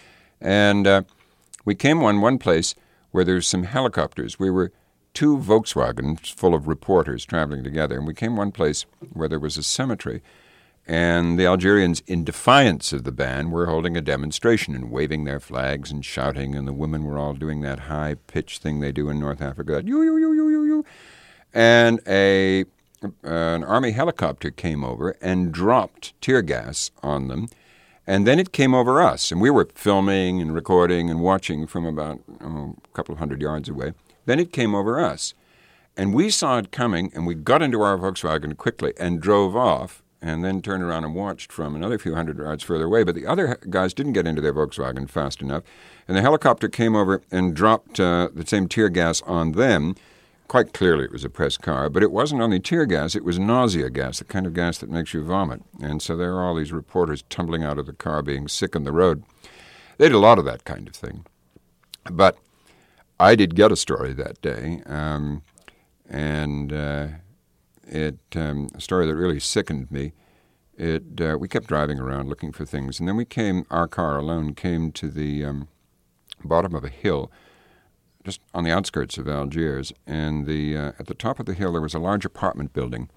Speaker 2: And uh, we came on one place where there's some helicopters. We were two Volkswagens full of reporters traveling together, and we came one place where there was a cemetery. And the Algerians, in defiance of the ban, were holding a demonstration and waving their flags and shouting, and the women were all doing that high-pitched thing they do in North Africa, that you, you, you, you, you, you. And a, uh, an army helicopter came over and dropped tear gas on them, and then it came over us. And we were filming and recording and watching from about oh, a couple of hundred yards away. Then it came over us. And we saw it coming, and we got into our Volkswagen quickly and drove off, and then turned around and watched from another few hundred yards further away. But the other guys didn't get into their Volkswagen fast enough, and the helicopter came over and dropped uh, the same tear gas on them. Quite clearly it was a press car, but it wasn't only tear gas, it was nausea gas, the kind of gas that makes you vomit. And so there are all these reporters tumbling out of the car being sick on the road. They did a lot of that kind of thing. But I did get a story that day, um, and... Uh, It um, a story that really sickened me. It uh, we kept driving around looking for things, and then we came. Our car alone came to the um, bottom of a hill, just on the outskirts of Algiers. And the uh, at the top of the hill there was a large apartment building,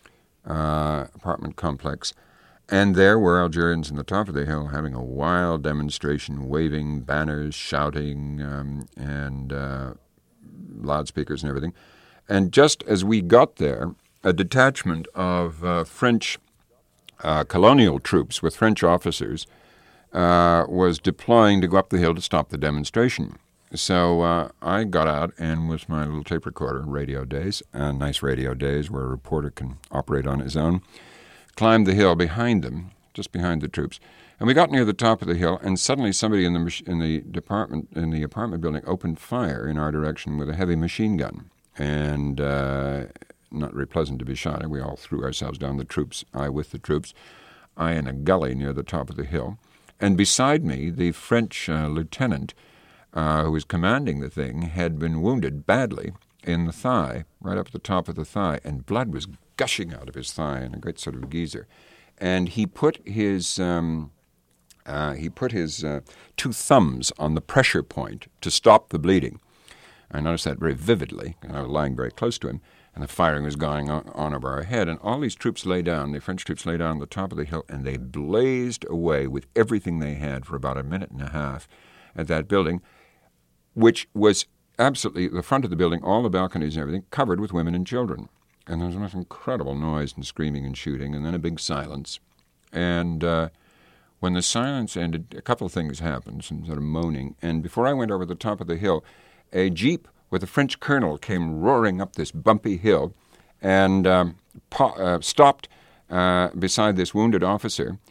Speaker 2: uh, apartment complex, and there were Algerians on the top of the hill having a wild demonstration, waving banners, shouting, um, and uh, loudspeakers and everything. And just as we got there, a detachment of uh, French uh, colonial troops with French officers uh, was deploying to go up the hill to stop the demonstration. So uh, I got out and with my little tape recorder, radio days, uh, nice radio days where a reporter can operate on his own, climbed the hill behind them, just behind the troops. And we got near the top of the hill, and suddenly somebody in the mach- in the department in the apartment building opened fire in our direction with a heavy machine gun. And uh, not very pleasant to be shot. We all threw ourselves down, the troops, I with the troops, I in a gully near the top of the hill. And beside me, the French uh, lieutenant uh, who was commanding the thing had been wounded badly in the thigh, right up at the top of the thigh, and blood was gushing out of his thigh in a great sort of geyser. And he put his um, uh, he put his uh, two thumbs on the pressure point to stop the bleeding. I noticed that very vividly, and I was lying very close to him. And the firing was going on, on over our head. And all these troops lay down, the French troops lay down on the top of the hill, and they blazed away with everything they had for about a minute and a half at that building, which was absolutely, the front of the building, all the balconies and everything, covered with women and children. And there was this incredible noise and screaming and shooting, and then a big silence. And uh, when the silence ended, a couple of things happened, some sort of moaning. And before I went over the top of the hill, a jeep with a French colonel came roaring up this bumpy hill and um, po- uh, stopped uh, beside this wounded officer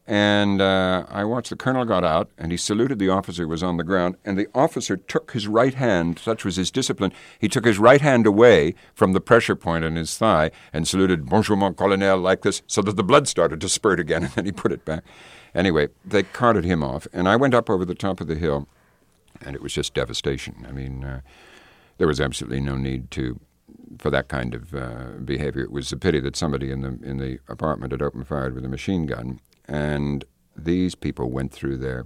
Speaker 2: And uh, I watched the colonel got out, and he saluted the officer who was on the ground, and the officer took his right hand, such was his discipline, he took his right hand away from the pressure point on his thigh and saluted, "Bonjour, mon colonel," like this, so that the blood started to spurt again, and then he put it back. Anyway, they carted him off, and I went up over the top of the hill, and it was just devastation. I mean, uh, there was absolutely no need to... for that kind of uh, behavior. It was a pity that somebody in the in the apartment had opened fire with a machine gun, and these people went through there.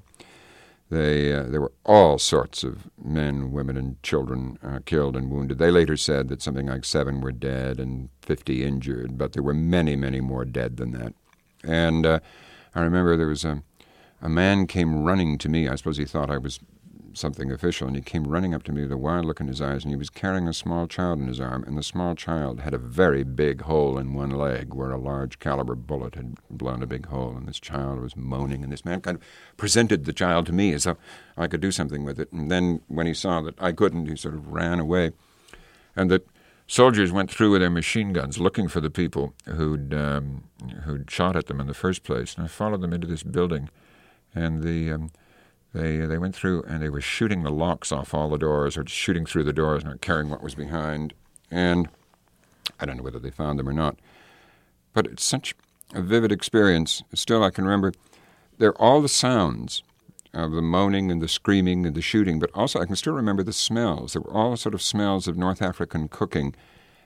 Speaker 2: They uh, there were all sorts of men, women, and children uh, killed and wounded. They later said that something like seven were dead and fifty injured, but there were many, many more dead than that. And uh, I remember there was a a man came running to me. I suppose he thought I was something official, and he came running up to me with a wild look in his eyes, and he was carrying a small child in his arm, and the small child had a very big hole in one leg where a large caliber bullet had blown a big hole, and this child was moaning, and this man kind of presented the child to me as though I could do something with it. And then when he saw that I couldn't, he sort of ran away. And the soldiers went through with their machine guns looking for the people who'd, um, who'd shot at them in the first place. And I followed them into this building, and the... Um, They they went through, and they were shooting the locks off all the doors, or just shooting through the doors, not caring what was behind. And I don't know whether they found them or not. But it's such a vivid experience. Still, I can remember, there are all the sounds of the moaning and the screaming and the shooting, but also I can still remember the smells. There were all sort of smells of North African cooking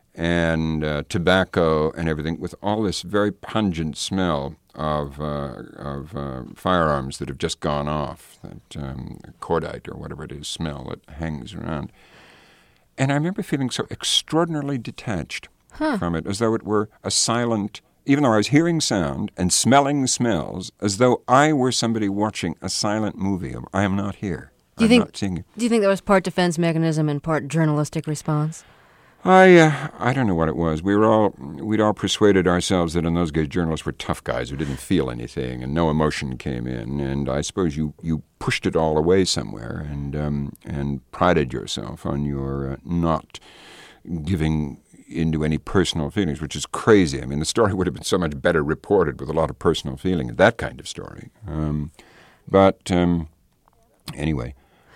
Speaker 2: and uh, tobacco and everything, with all this very pungent smell of uh, of uh, firearms that have just gone off, that um, cordite or whatever it is smell that hangs around. And I remember feeling so extraordinarily detached huh. from it, as though it were a silent, even though I was hearing sound and smelling smells, as though I were somebody watching a silent movie. I am not here.
Speaker 1: Do you
Speaker 2: I'm
Speaker 1: think,
Speaker 2: not seeing it.
Speaker 1: Do you think that was part defense mechanism and part journalistic response?
Speaker 2: I uh, I don't know what it was. We were all we'd all persuaded ourselves that in those days journalists were tough guys who didn't feel anything and no emotion came in. And I suppose you, you pushed it all away somewhere and um, and prided yourself on your uh, not giving into any personal feelings, which is crazy. I mean, the story would have been so much better reported with a lot of personal feeling, that kind of story. Um, but um, anyway,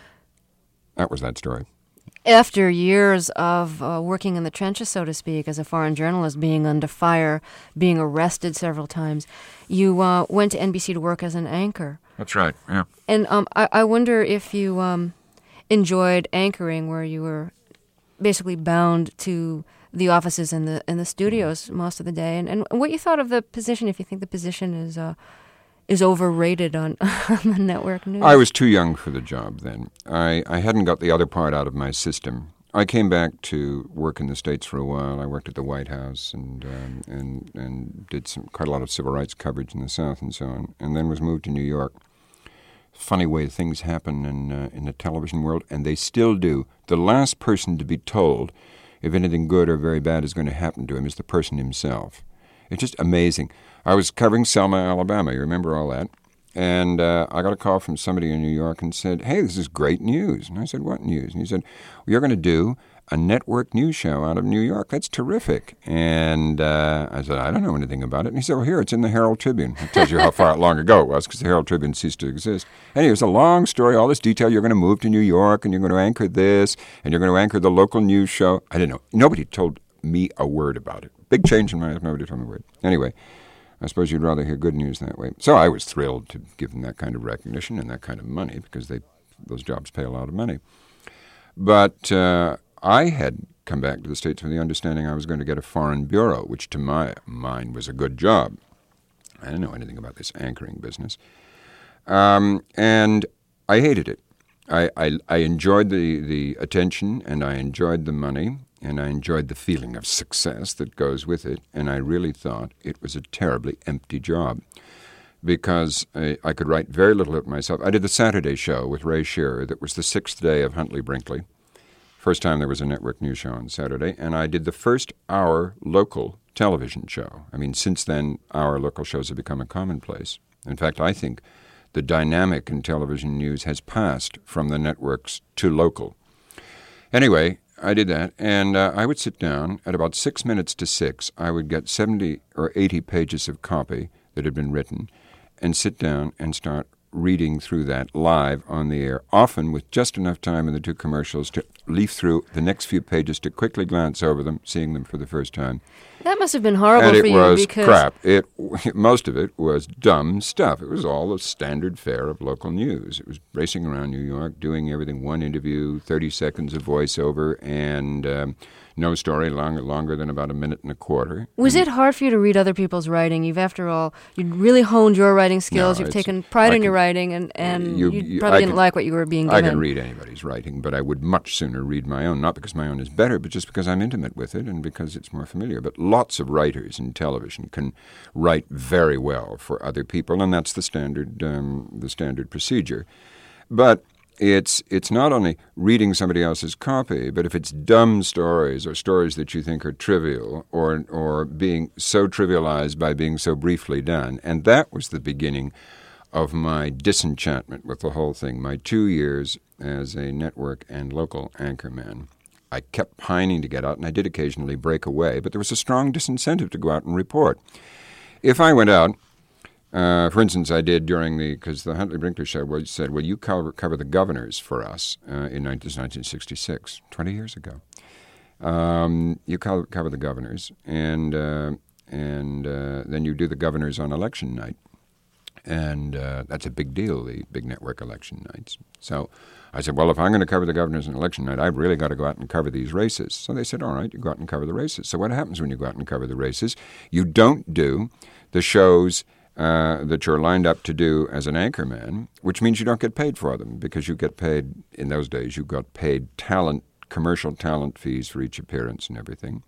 Speaker 2: that was that story.
Speaker 1: After years of uh, working in the trenches, so to speak, as a foreign journalist, being under fire, being arrested several times, you uh, went to N B C to work as an anchor.
Speaker 2: That's right, yeah.
Speaker 1: And um, I, I wonder if you um, enjoyed anchoring, where you were basically bound to the offices and the and the studios most of the day, and, and what you thought of the position, if you think the position is... Uh, is overrated on, on the network news.
Speaker 2: I was too young for the job then. I, I hadn't got the other part out of my system. I came back to work in the States for a while. I worked at the White House and um, and and did some quite a lot of civil rights coverage in the South and so on, and then was moved to New York. Funny way things happen in, uh, in the television world, and they still do. The last person to be told if anything good or very bad is going to happen to him is the person himself. It's just amazing. I was covering Selma, Alabama. You remember all that? And uh, I got a call from somebody in New York and said, "Hey, this is great news." And I said, "What news?" And he said, "Well, you're going to do a network news show out of New York. That's terrific." And uh, I said, "I don't know anything about it." And he said, "Well, here, it's in the Herald Tribune." It tells you how far long ago it was, because the Herald Tribune ceased to exist. Anyway, it's a long story, all this detail. You're going to move to New York, and you're going to anchor this, and you're going to anchor the local news show. I didn't know. Nobody told me a word about it. Big change in my life. Nobody told me a word. Anyway, I suppose you'd rather hear good news that way. So I was thrilled to give them that kind of recognition and that kind of money, because they those jobs pay a lot of money. But uh, I had come back to the States with the understanding I was going to get a foreign bureau, which to my mind was a good job. I didn't know anything about this anchoring business. Um, and I hated it. I, I, I enjoyed the, the attention, and I enjoyed the money, and I enjoyed the feeling of success that goes with it, and I really thought it was a terribly empty job, because I, I could write very little of it myself. I did the Saturday show with Ray Shearer. That was the sixth day of Huntley Brinkley. First time there was a network news show on Saturday, and I did the first hour local television show. I mean, since then, our local shows have become a commonplace. In fact, I think the dynamic in television news has passed from the networks to local. Anyway, I did that, and uh, I would sit down. At about six minutes to six, I would get seventy or eighty pages of copy that had been written, and sit down and start reading through that live on the air, often with just enough time in the two commercials to leaf through the next few pages, to quickly glance over them, seeing them for the first time.
Speaker 1: That must have been horrible
Speaker 2: and
Speaker 1: for you
Speaker 2: was
Speaker 1: because...
Speaker 2: crap. It most of it was dumb stuff. It was all the standard fare of local news. It was racing around New York, doing everything, one interview, thirty seconds of voiceover, and um, no story long, longer than about a minute and a quarter.
Speaker 1: Was
Speaker 2: and
Speaker 1: it hard for you to read other people's writing? You've, after all, you'd really honed your writing skills.
Speaker 2: No,
Speaker 1: You've taken pride
Speaker 2: I
Speaker 1: in
Speaker 2: can,
Speaker 1: your writing, and, and
Speaker 2: you,
Speaker 1: you
Speaker 2: you,
Speaker 1: probably
Speaker 2: I
Speaker 1: didn't
Speaker 2: can,
Speaker 1: like what you were being given.
Speaker 2: I can read anybody's writing, but I would much sooner read my own, not because my own is better, but just because I'm intimate with it and because it's more familiar. But lots of writers in television can write very well for other people, and that's the standard um, the standard procedure. But it's it's not only reading somebody else's copy, but if it's dumb stories or stories that you think are trivial or or being so trivialized by being so briefly done, and that was the beginning of my disenchantment with the whole thing. My two years as a network and local anchorman, I kept pining to get out, and I did occasionally break away, but there was a strong disincentive to go out and report. If I went out, uh, for instance, I did during the, because the Huntley Brinkley show was, said, well, you cover, cover the governors for us uh, in nineteen sixty-six, twenty years ago. Um, you cover, cover the governors, and uh, and uh, then you do the governors on election night. And uh, that's a big deal, the big network election nights. So I said, well, if I'm going to cover the governors on election night, I've really got to go out and cover these races. So they said, all right, you go out and cover the races. So what happens when you go out and cover the races? You don't do the shows uh, that you're lined up to do as an anchorman, which means you don't get paid for them because you get paid, in those days, you got paid talent, commercial talent fees for each appearance and everything.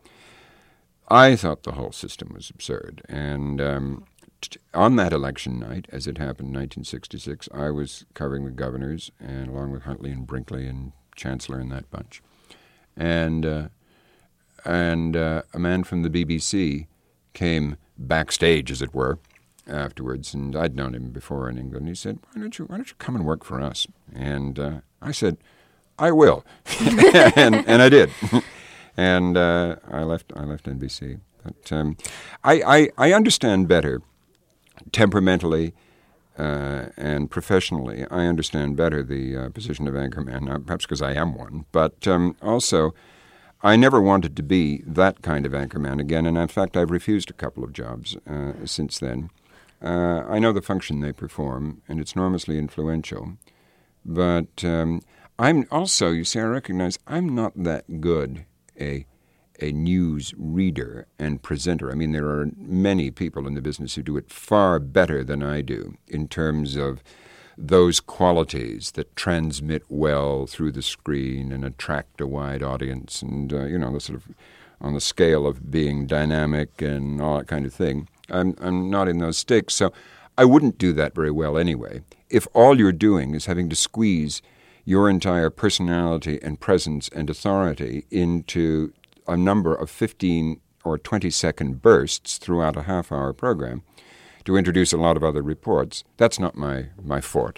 Speaker 2: I thought the whole system was absurd. And um, t- on that election night, as it happened in nineteen sixty-six, I was covering the governors, and along with Huntley and Brinkley and Chancellor and that bunch. And uh, and uh, a man from the B B C came backstage, as it were, afterwards, and I'd known him before in England. He said, "Why don't you why don't you come and work for us?" And uh, I said, "I will," and and I did. And uh, I left. I left N B C. But um, I, I I understand better, temperamentally uh, and professionally. I understand better the uh, position of anchorman. Uh, perhaps because I am one, but um, also I never wanted to be that kind of anchorman again. And in fact, I've refused a couple of jobs uh, since then. Uh, I know the function they perform, and it's enormously influential. But um, I'm also, you see, I recognize I'm not that good a a news reader and presenter. I mean, there are many people in the business who do it far better than I do in terms of those qualities that transmit well through the screen and attract a wide audience and, uh, you know, the sort of on the scale of being dynamic and all that kind of thing. I'm, I'm not in those stakes, so I wouldn't do that very well anyway. If all you're doing is having to squeeze your entire personality and presence and authority into a number of fifteen or twenty-second bursts throughout a half-hour program to introduce a lot of other reports, that's not my, my forte.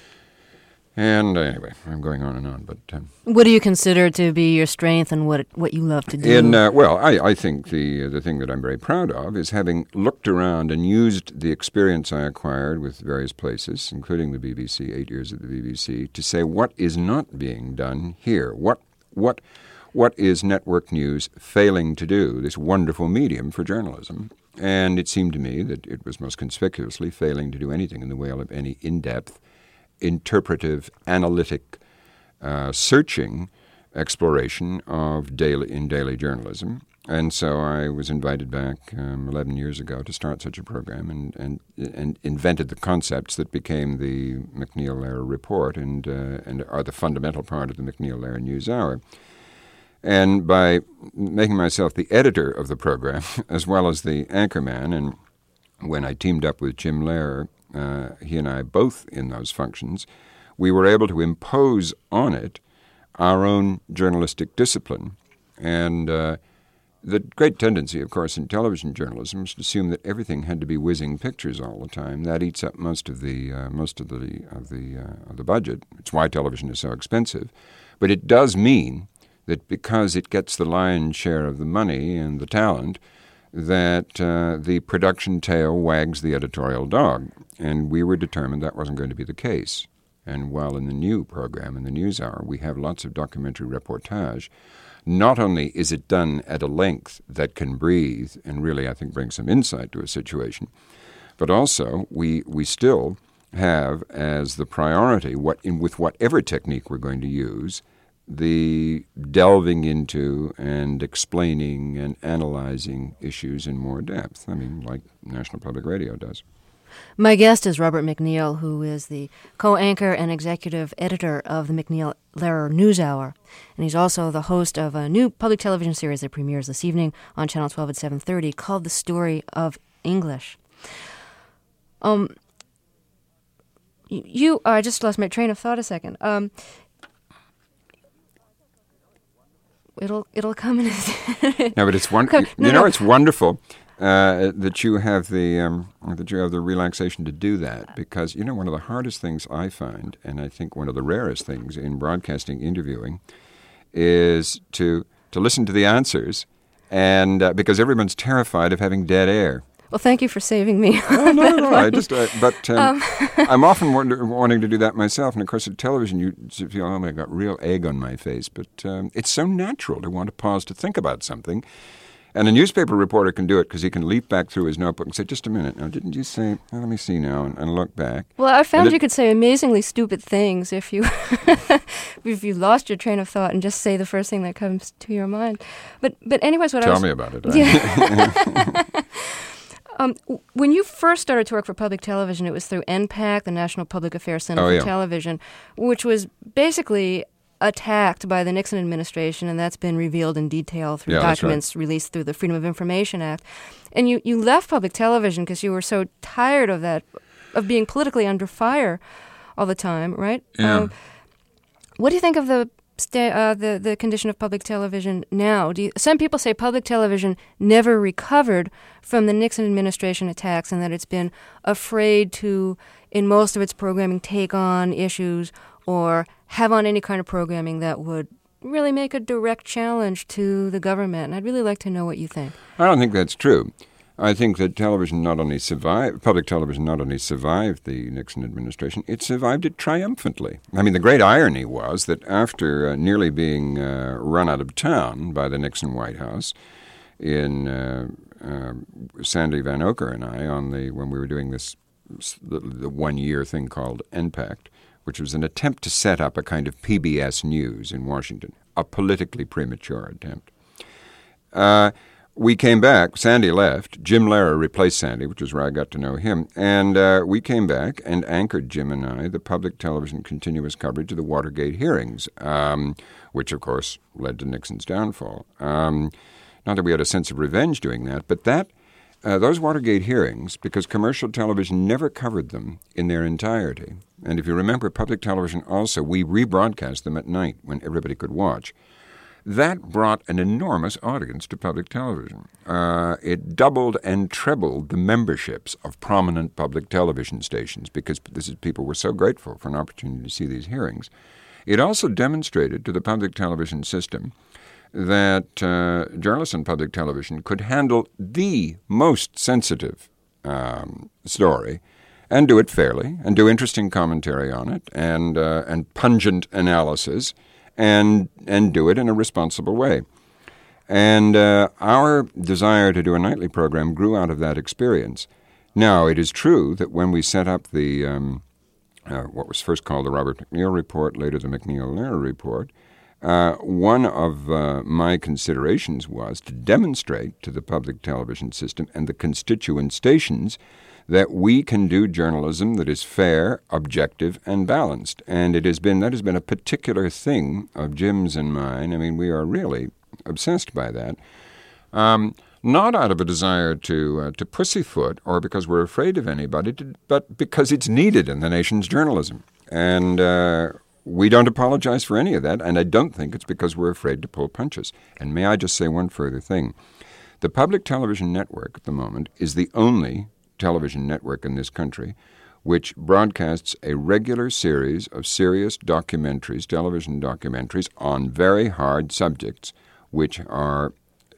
Speaker 2: And uh, anyway, I'm going on and on. But um,
Speaker 1: what do you consider to be your strength and what what you love to do?
Speaker 2: In uh, well, I, I think the the thing that I'm very proud of is having looked around and used the experience I acquired with various places, including the B B C, eight years at the B B C, to say what is not being done here. What what what is network news failing to do? This wonderful medium for journalism. And it seemed to me that it was most conspicuously failing to do anything in the way of any in-depth, interpretive, analytic, uh, searching exploration of daily in daily journalism. And so I was invited back um, eleven years ago to start such a program and, and, and invented the concepts that became the MacNeil-Lehrer Report and, uh, and are the fundamental part of the MacNeil-Lehrer News Hour. And by making myself the editor of the program as well as the anchorman, and when I teamed up with Jim Lehrer, uh, he and I both in those functions, we were able to impose on it our own journalistic discipline. And uh, the great tendency, of course, in television journalism is to assume that everything had to be whizzing pictures all the time. That eats up most of the uh, most of the of the uh, of the budget. It's why television is so expensive. But it does mean that because it gets the lion's share of the money and the talent, that uh, the production tail wags the editorial dog. And we were determined that wasn't going to be the case. And while in the new program, in the NewsHour, we have lots of documentary reportage, not only is it done at a length that can breathe and really, I think, bring some insight to a situation, but also we we still have as the priority, what in with whatever technique we're going to use, the delving into and explaining and analyzing issues in more depth. I mean, like National Public Radio does.
Speaker 1: My guest is Robert McNeill, who is the co-anchor and executive editor of the MacNeil-Lehrer NewsHour. And he's also the host of a new public television series that premieres this evening on Channel twelve at seven thirty called The Story of English. Um, you, oh, I just lost my train of thought a second. Um, it'll it'll come in. A
Speaker 2: no, but it's one.
Speaker 1: Come,
Speaker 2: you
Speaker 1: no,
Speaker 2: know,
Speaker 1: no.
Speaker 2: it's wonderful. Uh, that you have the um, that you have the relaxation to do that, because you know one of the hardest things I find, and I think one of the rarest things in broadcasting interviewing, is to to listen to the answers, and uh, because everyone's terrified of having dead air.
Speaker 1: Well, thank you for saving me.
Speaker 2: No, no, no. I just, uh, but um, um. I'm often wonder, wanting to do that myself, and of course, at television, you feel, oh, I got real egg on my face. But um, it's so natural to want to pause to think about something. And a newspaper reporter can do it because he can leap back through his notebook and say, just a minute, now, didn't you say, oh, let me see now, and, and look back.
Speaker 1: Well, I found
Speaker 2: it,
Speaker 1: you could say amazingly stupid things if you if you lost your train of thought and just say the first thing that comes to your mind. But but anyways, what
Speaker 2: tell
Speaker 1: I was...
Speaker 2: me about it.
Speaker 1: Yeah. um, when you first started to work for public television, it was through N PAC, the National Public Affairs Center
Speaker 2: oh,
Speaker 1: for
Speaker 2: yeah.
Speaker 1: Television, which was basically attacked by the Nixon administration, and that's been revealed in detail through
Speaker 2: yeah,
Speaker 1: documents
Speaker 2: right.
Speaker 1: released through the Freedom of Information Act. And you, you left public television because you were so tired of that, of being politically under fire all the time, right?
Speaker 2: Yeah.
Speaker 1: Um, what do you think of the sta- uh, the the condition of public television now? Do you, some people say public television never recovered from the Nixon administration attacks, and that it's been afraid to, in most of its programming, take on issues or have on any kind of programming that would really make a direct challenge to the government. And I'd really like to know what you think.
Speaker 2: I don't think that's true. I think that television not only survived, public television not only survived the Nixon administration, it survived it triumphantly. I mean, the great irony was that after uh, nearly being uh, run out of town by the Nixon White House, in uh, uh, Sandy Van Oker and I, on the when we were doing this the, the one-year thing called N PACT, which was an attempt to set up a kind of P B S News in Washington, a politically premature attempt. Uh, we came back. Sandy left. Jim Lehrer replaced Sandy, which is where I got to know him. And uh, we came back and anchored, Jim and I, the public television continuous coverage of the Watergate hearings, um, which, of course, led to Nixon's downfall. Um, not that we had a sense of revenge doing that, but that Uh, those Watergate hearings, because commercial television never covered them in their entirety. And if you remember, public television also, we rebroadcast them at night when everybody could watch. That brought an enormous audience to public television. Uh, it doubled and trebled the memberships of prominent public television stations because this is, people were so grateful for an opportunity to see these hearings. It also demonstrated to the public television system that uh, journalists on public television could handle the most sensitive um, story and do it fairly and do interesting commentary on it and uh, and pungent analysis and and do it in a responsible way. And uh, our desire to do a nightly program grew out of that experience. Now, it is true that when we set up the um, uh, what was first called the Robert McNeill Report, later the MacNeil-Lehrer Report, Uh, one of uh, my considerations was to demonstrate to the public television system and the constituent stations that we can do journalism that is fair, objective, and balanced. And it has been that has been a particular thing of Jim's and mine. I mean, we are really obsessed by that. Um, not out of a desire to uh, to pussyfoot or because we're afraid of anybody, to, but because it's needed in the nation's journalism. And uh, we don't apologize for any of that, and I don't think it's because we're afraid to pull punches. And may I just say one further thing? The public television network at the moment is the only television network in this country which broadcasts a regular series of serious documentaries, television documentaries, on very hard subjects, which are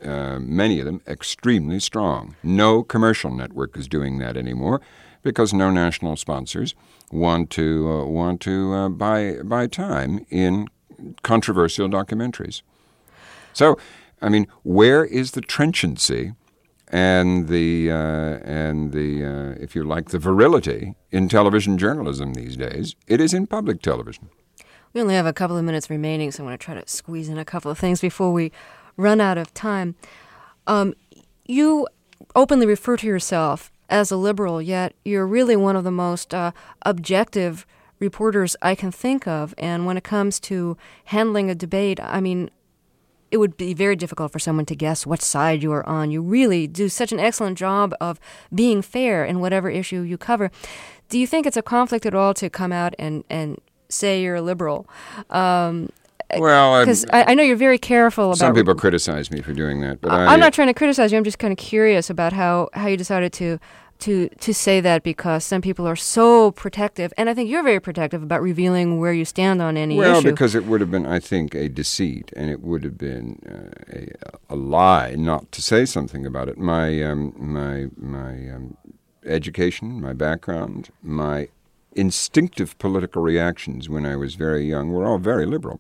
Speaker 2: uh, many of them extremely strong. No commercial network is doing that anymore because no national sponsors want to uh, want to uh, buy buy time in controversial documentaries. So, I mean, where is the trenchancy and the uh, and the uh, if you like the virility in television journalism these days? It is in public television.
Speaker 1: We only have a couple of minutes remaining, so I'm going to try to squeeze in a couple of things before we run out of time. Um, you openly refer to yourself as a liberal, yet you're really one of the most uh, objective reporters I can think of. And when it comes to handling a debate, I mean, it would be very difficult for someone to guess what side you are on. You really do such an excellent job of being fair in whatever issue you cover. Do you think it's a conflict at all to come out and, and say you're a liberal? Um,
Speaker 2: well,
Speaker 1: because I, I know you're very careful about...
Speaker 2: Some people criticize me for doing that, but I,
Speaker 1: I'm not trying to criticize you. I'm just kind of curious about how, how you decided to to to say that, because some people are so protective, and I think you're very protective about revealing where you stand on any
Speaker 2: well,
Speaker 1: issue.
Speaker 2: Well, because it would have been, I think, a deceit, and it would have been uh, a, a lie not to say something about it. My um, my my um, education, my background, my instinctive political reactions when I was very young were all very liberal.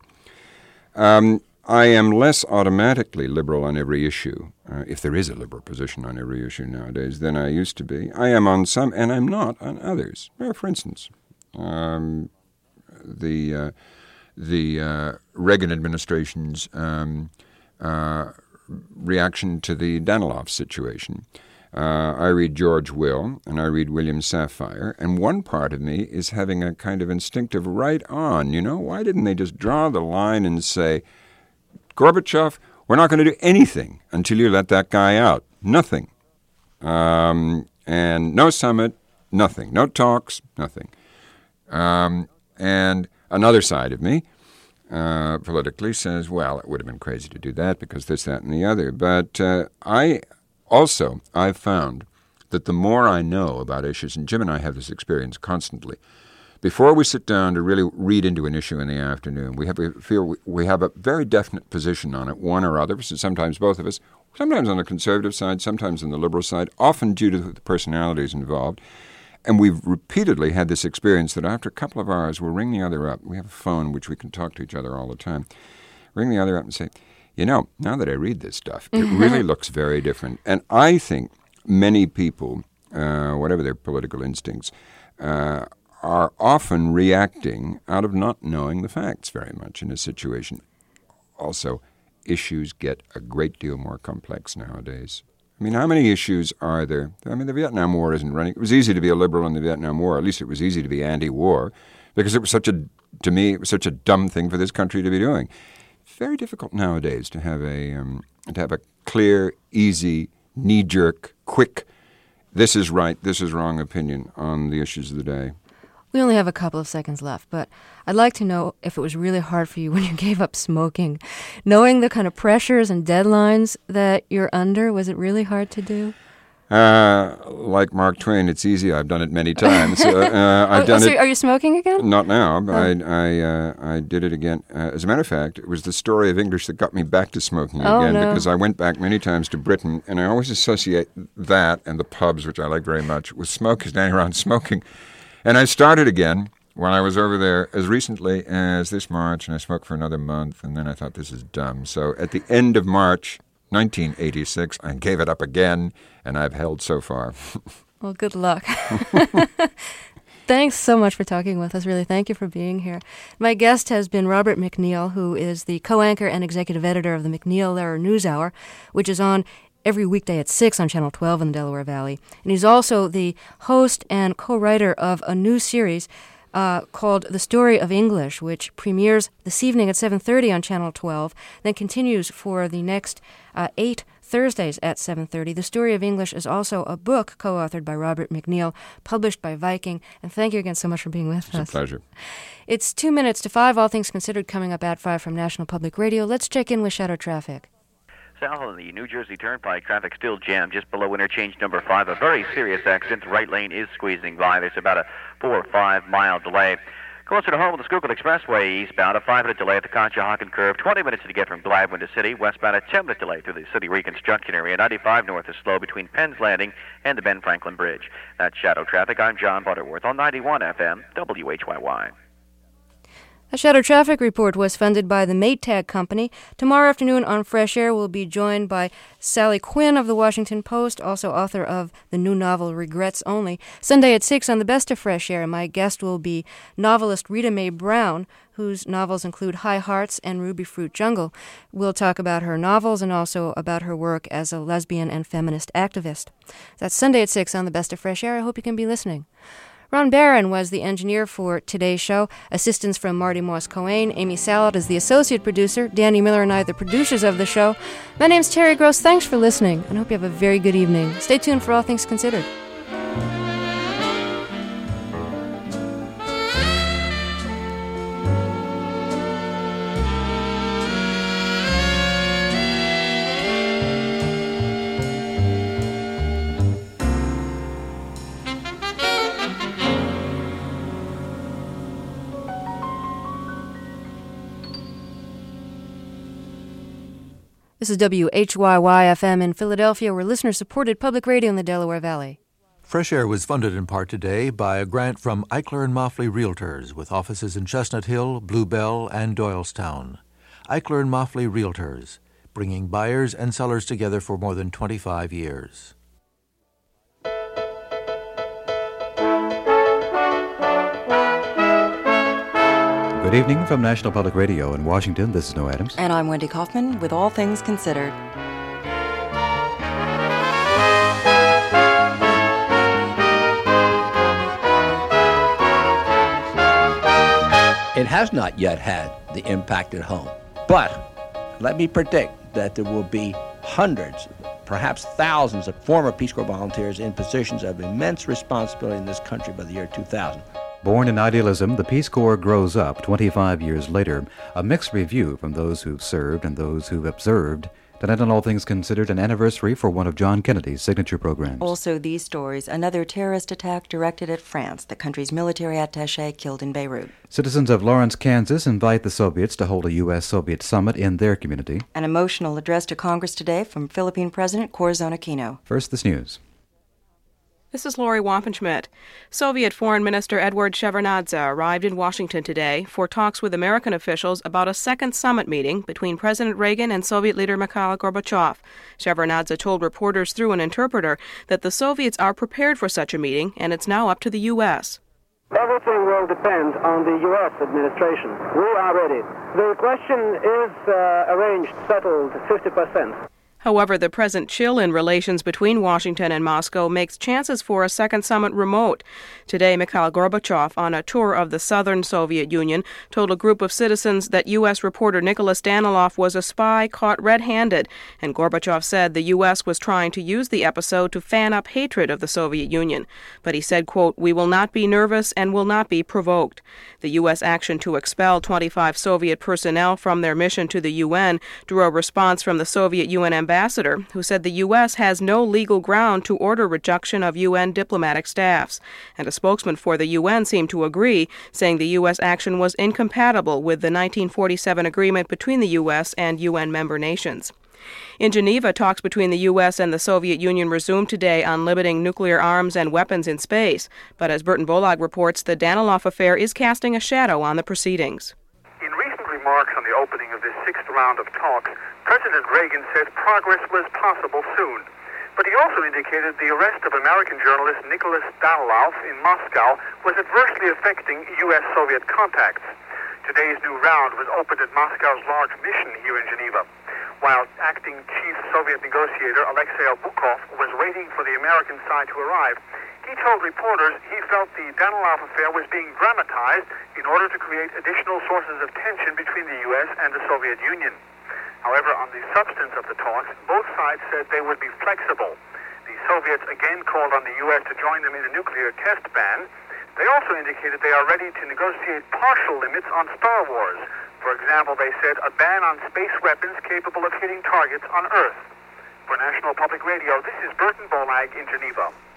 Speaker 2: Um, I am less automatically liberal on every issue, uh, if there is a liberal position on every issue nowadays, than I used to be. I am on some, and I'm not on others. Well, for instance, um, the uh, the uh, Reagan administration's um, uh, reaction to the Danilov situation. Uh, I read George Will, and I read William Safire, and one part of me is having a kind of instinctive right on, you know? Why didn't they just draw the line and say, Gorbachev, we're not going to do anything until you let that guy out. Nothing. Um, and no summit, nothing. No talks, nothing. Um, and another side of me, uh, politically, says, well, it would have been crazy to do that because this, that, and the other. But uh, I also, I've found that the more I know about issues, and Jim and I have this experience constantly, before we sit down to really read into an issue in the afternoon, we have we feel we have a very definite position on it, one or other, sometimes both of us, sometimes on the conservative side, sometimes on the liberal side, often due to the personalities involved. And we've repeatedly had this experience that after a couple of hours, we'll ring the other up. We have a phone which we can talk to each other all the time. Ring the other up and say, you know, now that I read this stuff, it really looks very different. And I think many people, uh, whatever their political instincts, uh, are often reacting out of not knowing the facts very much in a situation. Also, issues get a great deal more complex nowadays. I mean, how many issues are there? I mean, the Vietnam War isn't running. It was easy to be a liberal in the Vietnam War. At least it was easy to be anti-war, because it was such a, to me, it was such a dumb thing for this country to be doing. It's very difficult nowadays to have a um, to have a clear, easy, knee-jerk, quick, this is right, this is wrong opinion on the issues of the day.
Speaker 1: We only have a couple of seconds left, but I'd like to know if it was really hard for you when you gave up smoking. Knowing the kind of pressures and deadlines that you're under, was it really hard to do?
Speaker 2: Uh, like Mark Twain, it's easy. I've done it many times. Uh, uh, I've
Speaker 1: oh,
Speaker 2: done
Speaker 1: so
Speaker 2: it.
Speaker 1: Are you smoking again?
Speaker 2: Not now. But
Speaker 1: oh.
Speaker 2: I I, uh, I did it again. Uh, as a matter of fact, it was the story of English that got me back to smoking
Speaker 1: oh,
Speaker 2: again,
Speaker 1: no.
Speaker 2: because I went back many times to Britain, and I always associate that and the pubs, which I like very much, with smoke, standing around smoking. And I started again when I was over there as recently as this March, and I smoked for another month, and then I thought, this is dumb. So at the end of March nineteen eighty-six, I gave it up again, and I've held so far.
Speaker 1: Well, good luck. Thanks so much for talking with us, really. Thank you for being here. My guest has been Robert MacNeil, who is the co-anchor and executive editor of the MacNeil-Lehrer NewsHour, which is on every weekday at six on Channel twelve in the Delaware Valley. And he's also the host and co-writer of a new series Uh, called The Story of English, which premieres this evening at seven thirty on Channel twelve, then continues for the next uh, eight Thursdays at seven thirty. The Story of English is also a book co-authored by Robert MacNeil, published by Viking. And thank you again so much for being with
Speaker 2: it's
Speaker 1: us.
Speaker 2: It's a pleasure.
Speaker 1: It's two minutes to five, All Things Considered, coming up at five from National Public Radio. Let's check in with shadow traffic.
Speaker 3: South on the New Jersey Turnpike, traffic still jammed just below interchange number five. A very serious accident. The right lane is squeezing by. There's about a four or five mile delay. Closer to home, the Schuylkill Expressway eastbound, a five-minute delay at the Conshohocken curve, twenty minutes to get from Gladwin to City. Westbound, a ten-minute delay through the city reconstruction area. ninety-five north is slow between Penn's Landing and the Ben Franklin Bridge. That's Shadow Traffic. I'm John Butterworth on ninety-one F M, W H Y Y.
Speaker 1: A Shadow Traffic Report was funded by the Maytag Company. Tomorrow afternoon on Fresh Air, we'll be joined by Sally Quinn of the Washington Post, also author of the new novel Regrets Only. Sunday at six on the Best of Fresh Air, my guest will be novelist Rita Mae Brown, whose novels include High Hearts and Ruby Fruit Jungle. We'll talk about her novels and also about her work as a lesbian and feminist activist. That's Sunday at six on the Best of Fresh Air. I hope you can be listening. Ron Barron was the engineer for today's show. Assistance from Marty Moss-Coane. Amy Salad is the associate producer. Danny Miller and I, the producers of the show. My name's Terry Gross. Thanks for listening, and hope you have a very good evening. Stay tuned for All Things Considered. This is W H Y Y F M in Philadelphia. We're listener-supported public radio in the Delaware Valley.
Speaker 4: Fresh Air was funded in part today by a grant from Eichler and Moffley Realtors with offices in Chestnut Hill, Bluebell, and Doylestown. Eichler and Moffley Realtors, bringing buyers and sellers together for more than twenty-five years.
Speaker 5: Good evening from National Public Radio in Washington. This is Noah Adams.
Speaker 6: And I'm Wendy Kaufman with All Things Considered.
Speaker 7: It has not yet had the impact at home. But let me predict that there will be hundreds, perhaps thousands of former Peace Corps volunteers in positions of immense responsibility in this country by the year two thousand.
Speaker 5: Born in idealism, the Peace Corps grows up twenty-five years later. A mixed review from those who've served and those who've observed. Tonight on All Things Considered, an anniversary for one of John Kennedy's signature programs.
Speaker 6: Also these stories, another terrorist attack directed at France, the country's military attaché killed in Beirut.
Speaker 5: Citizens of Lawrence, Kansas invite the Soviets to hold a U S Soviet summit in their community.
Speaker 6: An emotional address to Congress today from Philippine President Corazon Aquino.
Speaker 5: First, this news.
Speaker 8: This is Lori Wampenschmidt. Soviet Foreign Minister Edward Shevardnadze arrived in Washington today for talks with American officials about a second summit meeting between President Reagan and Soviet leader Mikhail Gorbachev. Shevardnadze told reporters through an interpreter that the Soviets are prepared for such a meeting, and it's now up to the U S.
Speaker 9: Everything will depend on the U S administration. We are ready. The question is uh, arranged, settled, fifty percent.
Speaker 8: However, the present chill in relations between Washington and Moscow makes chances for a second summit remote. Today, Mikhail Gorbachev, on a tour of the southern Soviet Union, told a group of citizens that U S reporter Nicholas Danilov was a spy caught red-handed, and Gorbachev said the U S was trying to use the episode to fan up hatred of the Soviet Union. But he said, quote, "We will not be nervous and will not be provoked." The U S action to expel twenty-five Soviet personnel from their mission to the U N drew a response from the Soviet U N ambassador. ambassador, who said the U S has no legal ground to order reduction of U N diplomatic staffs. And a spokesman for the U N seemed to agree, saying the U S action was incompatible with the nineteen forty-seven agreement between the U S and U N member nations. In Geneva, talks between the U S and the Soviet Union resumed today on limiting nuclear arms and weapons in space. But as Burton Bolag reports, the Danilov affair is casting a shadow on the proceedings.
Speaker 10: In recent remarks on the opening of this sixth round of talks, President Reagan said progress was possible soon. But he also indicated the arrest of American journalist Nicholas Danilov in Moscow was adversely affecting U S Soviet contacts. Today's new round was opened at Moscow's large mission here in Geneva. While acting chief Soviet negotiator Alexei Abukov was waiting for the American side to arrive, he told reporters he felt the Danilov affair was being dramatized in order to create additional sources of tension between the U S and the Soviet Union. However, on the substance of the talks, both sides said they would be flexible. The Soviets again called on the U S to join them in a nuclear test ban. They also indicated they are ready to negotiate partial limits on Star Wars. For example, they said a ban on space weapons capable of hitting targets on Earth. For National Public Radio, this is Burton Bolag in Geneva.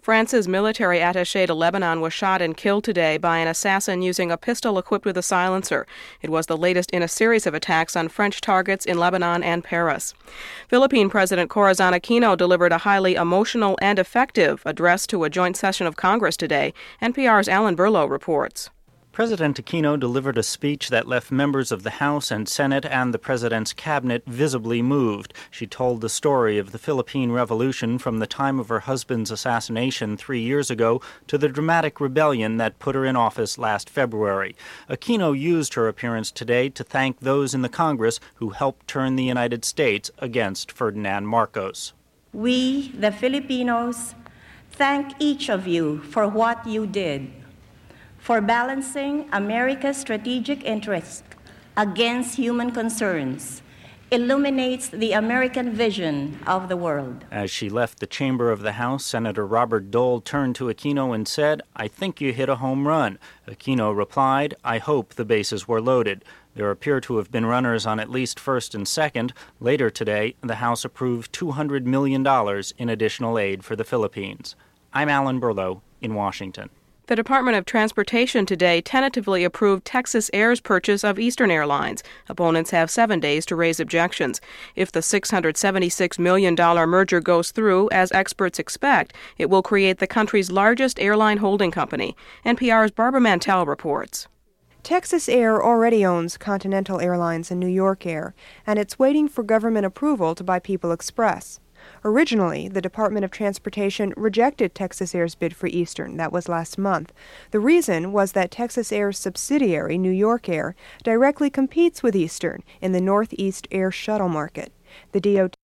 Speaker 8: France's military attaché to Lebanon was shot and killed today by an assassin using a pistol equipped with a silencer. It was the latest in a series of attacks on French targets in Lebanon and Paris. Philippine President Corazon Aquino delivered a highly emotional and effective address to a joint session of Congress today. N P R's Alan Berlow reports.
Speaker 11: President Aquino delivered a speech that left members of the House and Senate and the President's cabinet visibly moved. She told the story of the Philippine Revolution from the time of her husband's assassination three years ago to the dramatic rebellion that put her in office last February. Aquino used her appearance today to thank those in the Congress who helped turn the United States against Ferdinand Marcos.
Speaker 12: We, the Filipinos, thank each of you for what you did, for balancing America's strategic interests against human concerns, illuminates the American vision of the world.
Speaker 11: As she left the chamber of the House, Senator Robert Dole turned to Aquino and said, "I think you hit a home run." Aquino replied, "I hope the bases were loaded." There appear to have been runners on at least first and second. Later today, the House approved two hundred million dollars in additional aid for the Philippines. I'm Alan Berlow in Washington.
Speaker 8: The Department of Transportation today tentatively approved Texas Air's purchase of Eastern Airlines. Opponents have seven days to raise objections. If the six hundred seventy-six million dollars merger goes through, as experts expect, it will create the country's largest airline holding company. N P R's Barbara Mantell reports.
Speaker 13: Texas Air already owns Continental Airlines and New York Air, and it's waiting for government approval to buy People Express. Originally, the Department of Transportation rejected Texas Air's bid for Eastern. That was last month. The reason was that Texas Air's subsidiary, New York Air, directly competes with Eastern in the Northeast Air shuttle market. The D O T